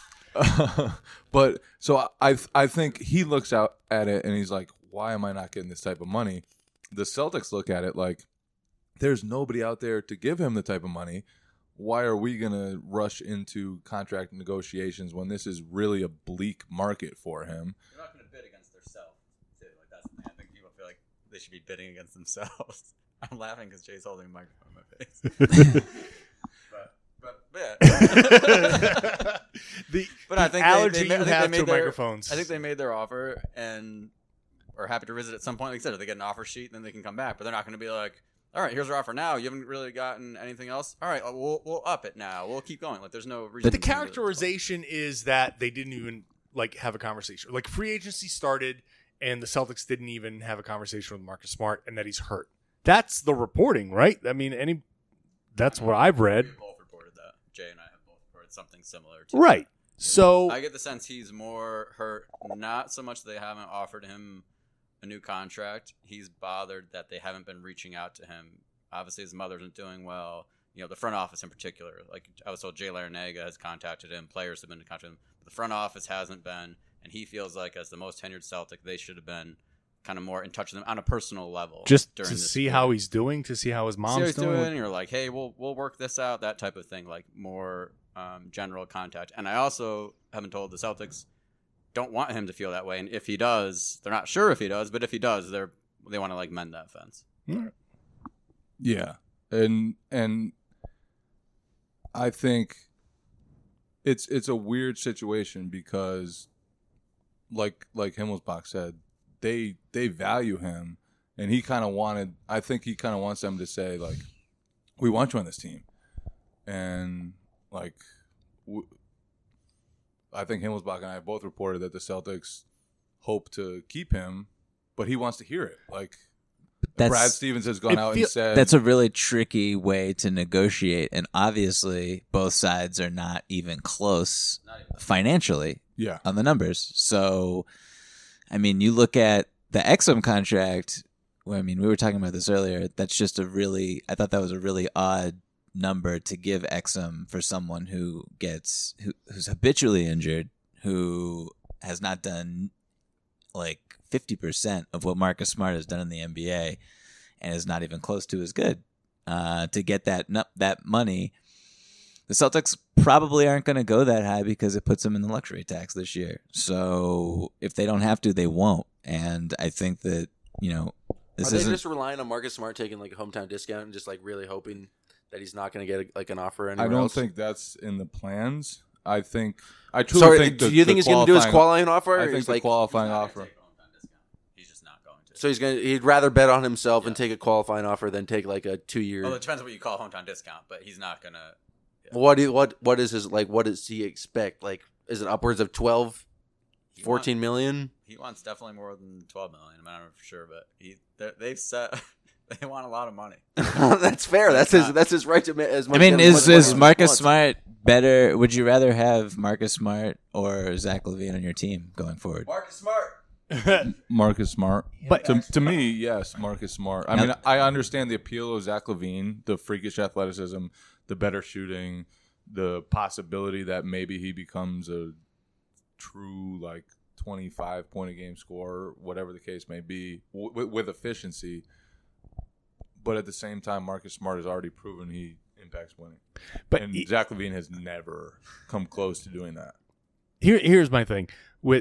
[SPEAKER 4] But so I I think he looks out at it and he's like, why am I not getting this type of money? The Celtics look at it like, there's nobody out there to give him the type of money. Why are we going to rush into contract negotiations when this is really a bleak market for him?
[SPEAKER 9] They're not going to bid against themselves, too. Like, that's the thing. I think people feel like they should be bidding against themselves. I'm laughing because Jay's holding a microphone in my face. but, but, but, yeah.
[SPEAKER 7] the
[SPEAKER 9] But I
[SPEAKER 7] the
[SPEAKER 9] think
[SPEAKER 7] allergy
[SPEAKER 9] they, they,
[SPEAKER 7] you
[SPEAKER 9] I think
[SPEAKER 7] have
[SPEAKER 9] they
[SPEAKER 7] to
[SPEAKER 9] made their,
[SPEAKER 7] microphones.
[SPEAKER 9] I think they made their offer and are happy to visit at some point. Like I said, if they get an offer sheet, then they can come back. But they're not going to be like, all right, here's our offer now. You haven't really gotten anything else. All right, we'll we'll up it now. We'll keep going. Like there's no reason.
[SPEAKER 7] But the
[SPEAKER 9] to do this.
[SPEAKER 7] characterization is that they didn't even like have a conversation. Like free agency started and the Celtics didn't even have a conversation with Marcus Smart and that he's hurt. That's the reporting, right? I mean, any that's what I've read.
[SPEAKER 9] We both reported that. Jay and I have both reported something similar. To
[SPEAKER 7] Right. So
[SPEAKER 9] I get the sense he's more hurt, not so much they haven't offered him a new contract. He's bothered that they haven't been reaching out to him. Obviously, his mother isn't doing well. You know, the front office in particular. Like I was told, Jay Larinaga has contacted him. Players have been in contact with him. But the front office hasn't been, and he feels like as the most tenured Celtic, they should have been kind of more in touch with him on a personal level.
[SPEAKER 7] just
[SPEAKER 9] during
[SPEAKER 7] to
[SPEAKER 9] this
[SPEAKER 7] see
[SPEAKER 9] period.
[SPEAKER 7] how he's doing, to see how his
[SPEAKER 9] See
[SPEAKER 7] mom's
[SPEAKER 9] how he's
[SPEAKER 7] doing.
[SPEAKER 9] doing. You're like, hey, we'll we'll work this out, that type of thing, like more um, general contact. And I also have been told the Celtics don't want him to feel that way. And if he does, they're not sure if he does, but if he does, they're they want to like mend that fence.
[SPEAKER 4] Yeah, and and I think it's it's a weird situation because, like like Himmelsbach said, they they value him, and he kind of wanted. I think he kind of wants them to say like, "We want you on this team," and like, w- I think Himmelsbach and I both reported that the Celtics hope to keep him, but he wants to hear it. Like,
[SPEAKER 6] That's,
[SPEAKER 4] Brad Stevens has gone
[SPEAKER 7] it
[SPEAKER 4] out
[SPEAKER 7] feel-
[SPEAKER 4] and said
[SPEAKER 6] That's a really tricky way to negotiate, and obviously both sides are not even close financially
[SPEAKER 4] yeah.
[SPEAKER 6] on the numbers. So, I mean, you look at the Exum contract. Well, I mean, we were talking about this earlier. That's just a really, I thought that was a really odd number to give Exum for someone who gets, who, who's habitually injured, who has not done like fifty percent of what Marcus Smart has done in the N B A and is not even close to as good. Uh, to get that nu- that money, the Celtics probably aren't going to go that high because it puts them in the luxury tax this year. So if they don't have to, they won't. And I think that, you know, this
[SPEAKER 5] Are they
[SPEAKER 6] isn't...
[SPEAKER 5] just relying on Marcus Smart taking like a hometown discount and just like really hoping that he's not going to get a, like an offer anywhere
[SPEAKER 4] I don't
[SPEAKER 5] else?
[SPEAKER 4] think that's in the plans. I think I truly
[SPEAKER 5] Sorry,
[SPEAKER 4] think.
[SPEAKER 5] do
[SPEAKER 4] the-
[SPEAKER 5] you think
[SPEAKER 4] the
[SPEAKER 5] he's going to do his
[SPEAKER 4] qualifying-
[SPEAKER 5] qualifying offer?
[SPEAKER 4] I
[SPEAKER 5] or
[SPEAKER 4] think
[SPEAKER 5] he's
[SPEAKER 4] the
[SPEAKER 5] like,
[SPEAKER 4] qualifying offer.
[SPEAKER 9] He's just not going to.
[SPEAKER 5] so he's going to he'd rather bet on himself and take a qualifying offer than take like a two year.
[SPEAKER 9] Well, it depends on what you call hometown discount, but he's not gonna.
[SPEAKER 5] What do, what what is his like? What does he expect? Like, is it upwards of twelve,
[SPEAKER 9] He
[SPEAKER 5] fourteen
[SPEAKER 9] want-
[SPEAKER 5] million?
[SPEAKER 9] He wants definitely more than twelve million. I'm not for sure, but he they're- they've set. They want a lot of money.
[SPEAKER 5] That's fair. That's his. That's his right to ma- as much.
[SPEAKER 6] I mean,
[SPEAKER 5] as
[SPEAKER 6] is
[SPEAKER 5] much money
[SPEAKER 6] is
[SPEAKER 5] as he
[SPEAKER 6] Marcus
[SPEAKER 5] wants.
[SPEAKER 6] Smart better? Would you rather have Marcus Smart or Zach LaVine on your team going forward?
[SPEAKER 5] Marcus Smart.
[SPEAKER 4] Marcus Smart.
[SPEAKER 7] But-
[SPEAKER 4] to, to me, yes, Marcus Smart. I
[SPEAKER 6] Now-
[SPEAKER 4] mean, I understand the appeal of Zach LaVine, the freakish athleticism, the better shooting, the possibility that maybe he becomes a true like twenty-five point a game scorer, whatever the case may be, w- with efficiency. But at the same time, Marcus Smart has already proven he impacts winning.
[SPEAKER 7] But
[SPEAKER 4] and
[SPEAKER 7] he-
[SPEAKER 4] Zach LaVine has never come close to doing that.
[SPEAKER 7] Here, here's my thing. With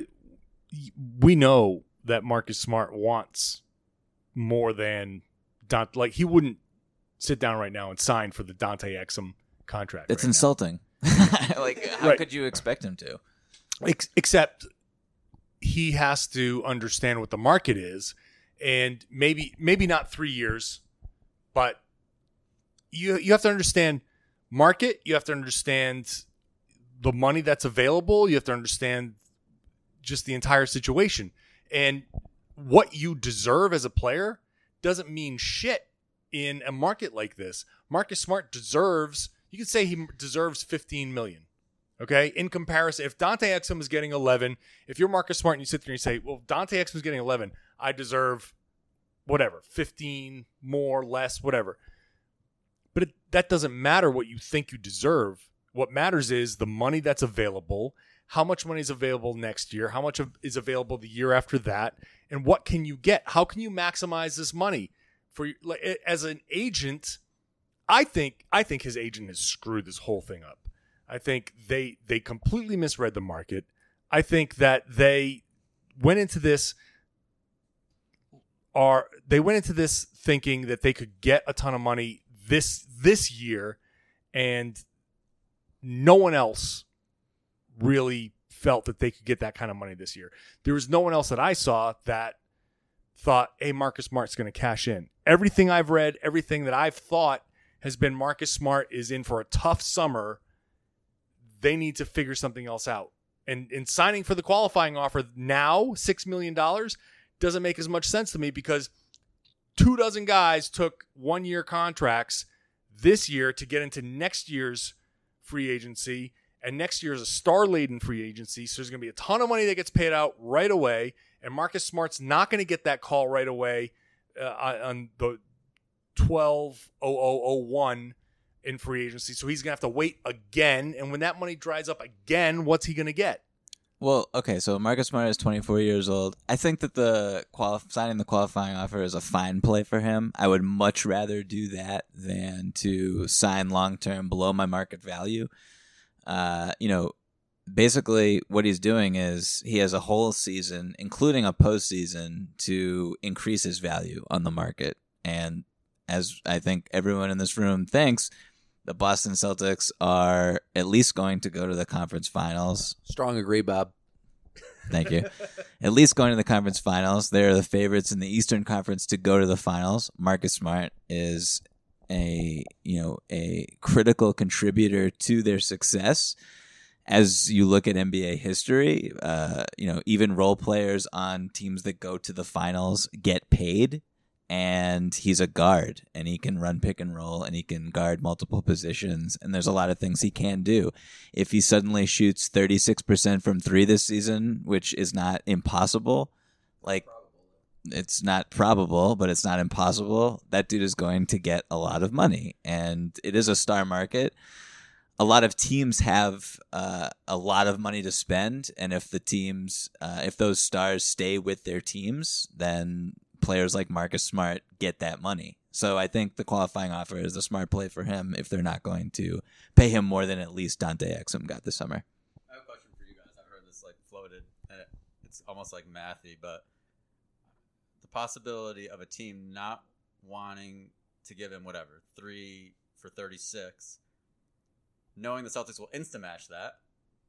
[SPEAKER 7] we know that Marcus Smart wants more than Dante. Like he wouldn't sit down right now and sign for the Dante Exum contract.
[SPEAKER 6] It's
[SPEAKER 7] right now.
[SPEAKER 6] insulting. Like, how
[SPEAKER 7] Right.
[SPEAKER 6] could you expect him to?
[SPEAKER 7] Ex- except he has to understand what the market is, and maybe maybe not three years, but you you have to understand market. You have to understand the money that's available. You have to understand just the entire situation, and what you deserve as a player doesn't mean shit in a market like this. Marcus Smart deserves. You could say he deserves fifteen million. Okay, in comparison, if Dante Exum is getting eleven, if you're Marcus Smart and you sit there and you say, well, Dante Exum is getting eleven, I deserve whatever, fifteen, more, less, whatever. But it, that doesn't matter what you think you deserve. What matters is the money that's available, how much money is available next year, how much of, is available the year after that, and what can you get? How can you maximize this money? For like, as an agent, I think I think his agent has screwed this whole thing up. I think they they completely misread the market. I think that they went into this are they went into this thinking that they could get a ton of money this this year, and no one else really felt that they could get that kind of money this year. There was no one else that I saw that thought, hey, Marcus Smart's going to cash in. Everything I've read, everything that I've thought has been Marcus Smart is in for a tough summer. They need to figure something else out. And in signing for the qualifying offer now, six million dollars, doesn't make as much sense to me because two dozen guys took one-year contracts this year to get into next year's free agency, and next year is a star-laden free agency, so there's going to be a ton of money that gets paid out right away, and Marcus Smart's not going to get that call right away uh, on the twelve oh oh oh one in free agency, so he's going to have to wait again, and when that money dries up again, what's he going to get?
[SPEAKER 6] Well, okay, so Marcus Smart is twenty-four years old. I think that the quali- signing the qualifying offer is a fine play for him. I would much rather do that than to sign long-term below my market value. Uh, you know, basically what he's doing is he has a whole season, including a postseason, to increase his value on the market. And as I think everyone in this room thinks, the Boston Celtics are at least going to go to the conference finals.
[SPEAKER 5] Strong agree, Bob.
[SPEAKER 6] Thank you. At least going to the conference finals. They're the favorites in the Eastern Conference to go to the finals. Marcus Smart is a, you know, a critical contributor to their success. As you look at N B A history, uh, you know, even role players on teams that go to the finals get paid. And he's a guard, and he can run pick and roll, and he can guard multiple positions, and there's a lot of things he can do. If he suddenly shoots thirty-six percent from three this season, which is not impossible, like it's not probable, but it's not impossible, that dude is going to get a lot of money, and it is a star market. A lot of teams have uh, a lot of money to spend, and if the teams, uh, if those stars stay with their teams, then players like Marcus Smart get that money. So I think the qualifying offer is a smart play for him if they're not going to pay him more than at least Dante Exum got this summer.
[SPEAKER 9] I have a question for you guys. I've heard this like floated, and it, it's almost like mathy, but the possibility of a team not wanting to give him whatever three for thirty-six, knowing the Celtics will insta-match that,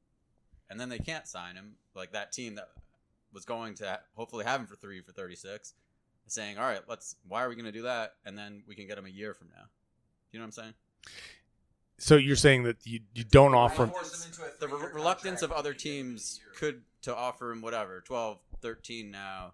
[SPEAKER 9] and then they can't sign him, like that team that was going to hopefully have him for three for thirty-six. Saying, all right, let's. Why are we going to do that? And then we can get him a year from now. You know what I'm saying?
[SPEAKER 7] So you're saying that you, you don't offer him.
[SPEAKER 9] The re- reluctance of other teams could to offer him whatever, twelve, thirteen now,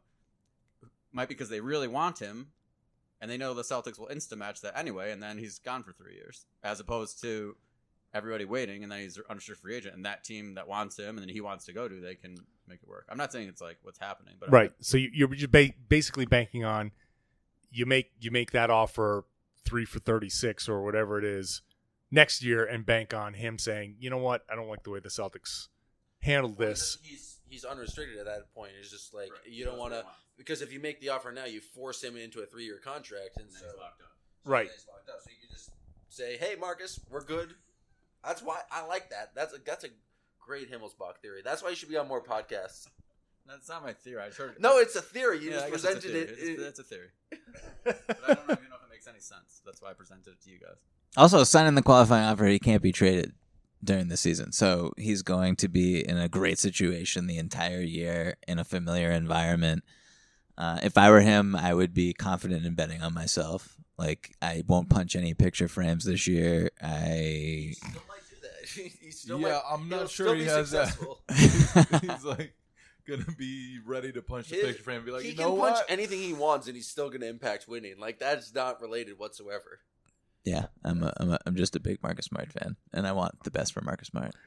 [SPEAKER 9] might be because they really want him, and they know the Celtics will insta-match that anyway, and then he's gone for three years, as opposed to everybody waiting, and then he's an unrestricted free agent, and that team that wants him and then he wants to go to, they can make it work. I'm not saying it's like what's happening, but
[SPEAKER 7] right. So you- you're just ba- basically banking on you make you make that offer three for thirty-six or whatever it is next year, and bank on him saying, you know what, I don't like the way the Celtics handled this.
[SPEAKER 5] He's he's unrestricted at that point. It's just like
[SPEAKER 9] Right.
[SPEAKER 5] you don't want to, because if you make the offer now, you force him into a three-year contract, and so,
[SPEAKER 9] locked up.
[SPEAKER 5] so
[SPEAKER 7] Right.
[SPEAKER 5] he's locked up. So you can just say, "Hey, Marcus, we're good." That's why I like that. That's a that's a great Himmelsbach theory. That's why you should be on more podcasts.
[SPEAKER 9] That's not my theory. I heard.
[SPEAKER 5] No, it's a theory. You
[SPEAKER 9] Yeah, I
[SPEAKER 5] just
[SPEAKER 9] guess it's a
[SPEAKER 5] presented
[SPEAKER 9] theory.
[SPEAKER 5] it.
[SPEAKER 9] It's, it's a theory. But I don't even know if it makes any sense. That's why I presented it to you guys.
[SPEAKER 6] Also, signing the qualifying offer, he can't be traded during the season. So he's going to be in a great situation the entire year in a familiar environment. Uh, if I were him, I would be confident in betting on myself. Like, I won't punch any picture frames this year. I
[SPEAKER 5] He still might do that. He still
[SPEAKER 4] Yeah,
[SPEAKER 5] might,
[SPEAKER 4] I'm not
[SPEAKER 5] he'll
[SPEAKER 4] sure
[SPEAKER 5] still
[SPEAKER 4] he
[SPEAKER 5] be
[SPEAKER 4] has that.
[SPEAKER 5] successful.
[SPEAKER 4] He's like gonna be ready to punch the
[SPEAKER 5] His-
[SPEAKER 4] picture frame and be like,
[SPEAKER 5] he
[SPEAKER 4] you
[SPEAKER 5] can
[SPEAKER 4] know
[SPEAKER 5] punch
[SPEAKER 4] what?
[SPEAKER 5] anything he wants, and he's still going to impact winning. Like, that's not related whatsoever.
[SPEAKER 6] yeah, I'm a, I'm a, I'm just a big Marcus Smart fan, and I want the best for Marcus Smart.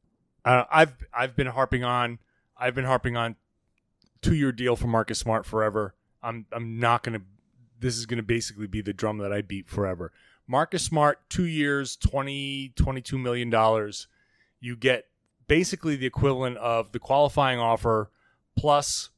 [SPEAKER 7] Uh, I've I've been harping on I've been harping on two year deal for Marcus Smart forever. I'm I'm not gonna. This is gonna basically be the drum that I beat forever. Marcus Smart, two years, twenty twenty-two million dollars. You get basically the equivalent of the qualifying offer plus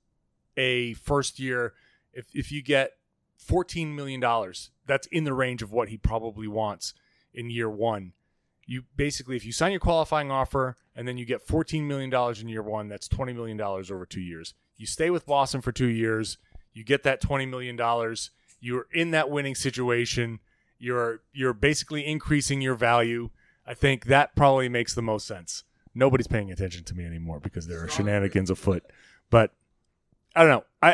[SPEAKER 7] a first year. If if you get fourteen million dollars, that's in the range of what he probably wants in year one. You basically, if you sign your qualifying offer and then you get fourteen million dollars in year one, that's twenty million dollars over two years. You stay with Boston for two years, you get that twenty million dollars. You're in that winning situation. You're you're basically increasing your value. I think that probably makes the most sense. Nobody's paying attention to me anymore because there are shenanigans afoot. But I don't know. I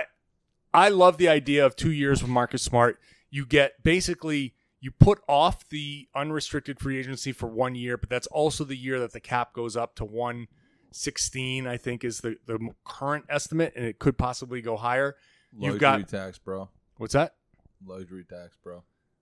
[SPEAKER 7] I love the idea of two years with Marcus Smart. You get basically you put off the unrestricted free agency for one year, but that's also the year that the cap goes up to one sixteen, I think is the, the current estimate, and it could possibly go higher.
[SPEAKER 4] Luxury
[SPEAKER 7] You've got
[SPEAKER 4] tax, bro.
[SPEAKER 7] what's that?
[SPEAKER 4] Luxury tax, bro.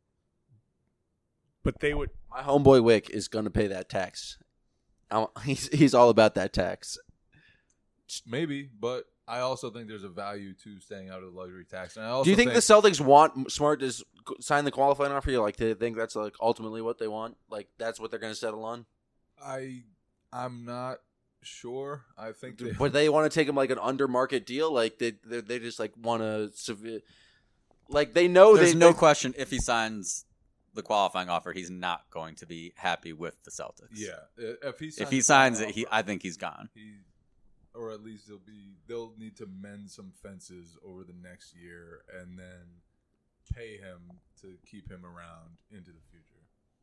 [SPEAKER 7] But they would
[SPEAKER 5] My homeboy Wick is going to pay that tax. I- He's he's all about that tax.
[SPEAKER 4] Maybe, but I also think there's a value to staying out of the luxury tax. And I also
[SPEAKER 5] Do you think, the Celtics want Smart to s- sign the qualifying offer? You like to think that's like ultimately what they want? Like that's what they're going to settle on?
[SPEAKER 4] I I'm not sure. I think they,
[SPEAKER 5] But they want to take him like an under market deal. Like they they, they just like want to severe. Like they know
[SPEAKER 9] There's
[SPEAKER 5] they
[SPEAKER 9] no
[SPEAKER 5] they-
[SPEAKER 9] question if he signs the qualifying offer, he's not going to be happy with the Celtics.
[SPEAKER 4] Yeah, if he signs
[SPEAKER 9] if he signs it, he I think he's gone.
[SPEAKER 4] He, or at least they'll be they'll need to mend some fences over the next year and then pay him to keep him around into the future.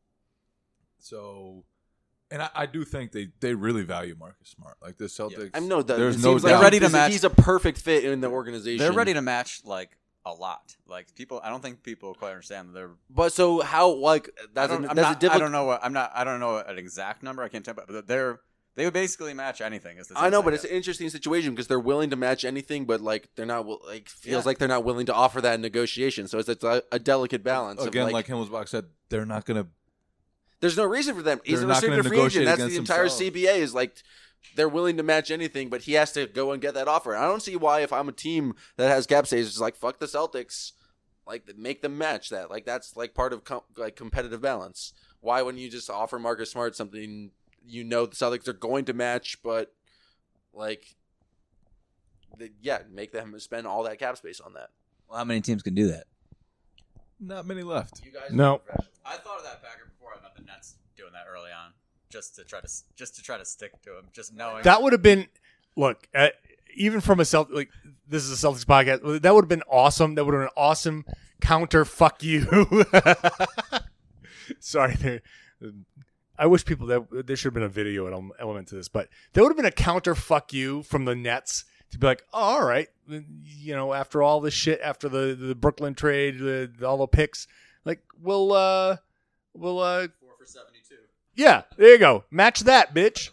[SPEAKER 4] So, and I, I do think they, they really value Marcus Smart. Like the Celtics,
[SPEAKER 5] I know that
[SPEAKER 4] there's
[SPEAKER 5] it
[SPEAKER 4] no
[SPEAKER 5] seems
[SPEAKER 4] doubt.
[SPEAKER 5] like
[SPEAKER 9] They're ready to
[SPEAKER 5] he's,
[SPEAKER 9] match-
[SPEAKER 5] he's a perfect fit in the organization.
[SPEAKER 9] They're ready to match like a lot. Like people, I don't think people quite understand that they're.
[SPEAKER 5] But so how like
[SPEAKER 9] I
[SPEAKER 5] that's
[SPEAKER 9] don't,
[SPEAKER 5] a,
[SPEAKER 9] I'm
[SPEAKER 5] that's
[SPEAKER 9] not,
[SPEAKER 5] a difficult.
[SPEAKER 9] I don't know what I'm not. I don't know an exact number. I can't tell, but they're they would basically match anything. Is the
[SPEAKER 5] I know,
[SPEAKER 9] sense
[SPEAKER 5] but
[SPEAKER 9] get.
[SPEAKER 5] it's an interesting situation because they're willing to match anything, but like they're not wi- like feels
[SPEAKER 9] Yeah.
[SPEAKER 5] like they're not willing to offer that in negotiation. So it's, it's a, a delicate balance.
[SPEAKER 4] Again,
[SPEAKER 5] of
[SPEAKER 4] like, like Himmelsbach said, they're not going to.
[SPEAKER 5] there's no reason for them. He's
[SPEAKER 4] They're
[SPEAKER 5] a
[SPEAKER 4] not gonna
[SPEAKER 5] restricted free agent.
[SPEAKER 4] negotiate
[SPEAKER 5] That's the
[SPEAKER 4] against
[SPEAKER 5] entire
[SPEAKER 4] themselves.
[SPEAKER 5] C B A is like they're willing to match anything, but he has to go and get that offer. I don't see why if I'm a team that has cap space, it's like fuck the Celtics, like make them match that. Like that's like part of com- like competitive balance. Why wouldn't you just offer Marcus Smart something you know the Celtics are going to match, but like, the, yeah, make them spend all that cap space on that.
[SPEAKER 6] Well, how many teams can do that?
[SPEAKER 4] Not many left.
[SPEAKER 5] You guys,
[SPEAKER 7] No.
[SPEAKER 9] I thought of that Packer before about the Nets doing that early on, just to try to just to try to stick to him, just knowing
[SPEAKER 7] That would have been, look, uh, even from a Celt, like this is a Celtics podcast. That would have been awesome. That would have been an awesome counter. Fuck you. Sorry, there. I wish people that there should have been a video ele- element to this, but there would have been a counter. Fuck you from the Nets to be like, oh, all right, you know, after all this shit, after the the Brooklyn trade, the, all the picks, like we'll uh, we'll uh,
[SPEAKER 9] four for seventy-two.
[SPEAKER 7] yeah, there you go. Match that, bitch.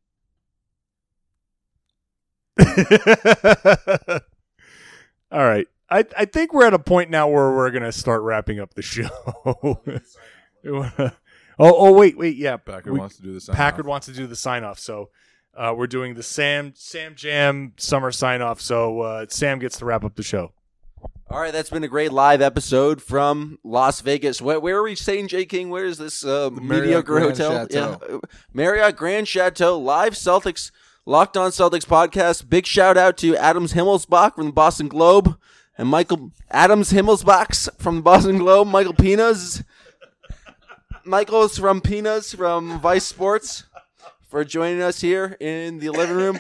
[SPEAKER 7] All right. I, I think we're at a point now where we're going to start wrapping up the show. oh, oh, wait, wait. Yeah.
[SPEAKER 4] Packard
[SPEAKER 7] We-
[SPEAKER 4] wants to do this.
[SPEAKER 7] Packard wants to do the sign off. So uh, we're doing the Sam Sam Jam summer sign off. So uh, Sam gets to wrap up the show.
[SPEAKER 5] All right, that's been a great live episode from Las Vegas. Where, where are we staying, J. King? Where is this uh,
[SPEAKER 4] Marriott
[SPEAKER 5] mediocre
[SPEAKER 4] Grand
[SPEAKER 5] hotel?
[SPEAKER 4] Chateau.
[SPEAKER 5] Yeah, Marriott Grand Chateau, live Celtics, Locked On Celtics podcast. Big shout out to Adams Himmelsbach from the Boston Globe and Michael Adams Himmelsbachs from the Boston Globe. Michael Pinas, Michael's from Pinas from Vice Sports for joining us here in the living room.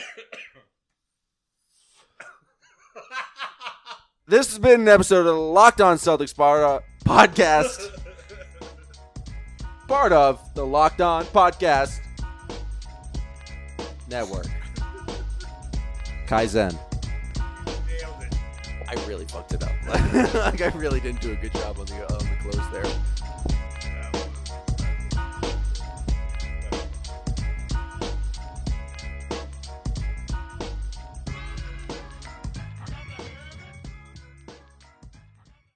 [SPEAKER 5] This has been an episode of the Locked On Celtics bar- podcast. Part of the Locked On Podcast Network. Kaizen. I really fucked it up. Like I really didn't do a good job on the, on the close there.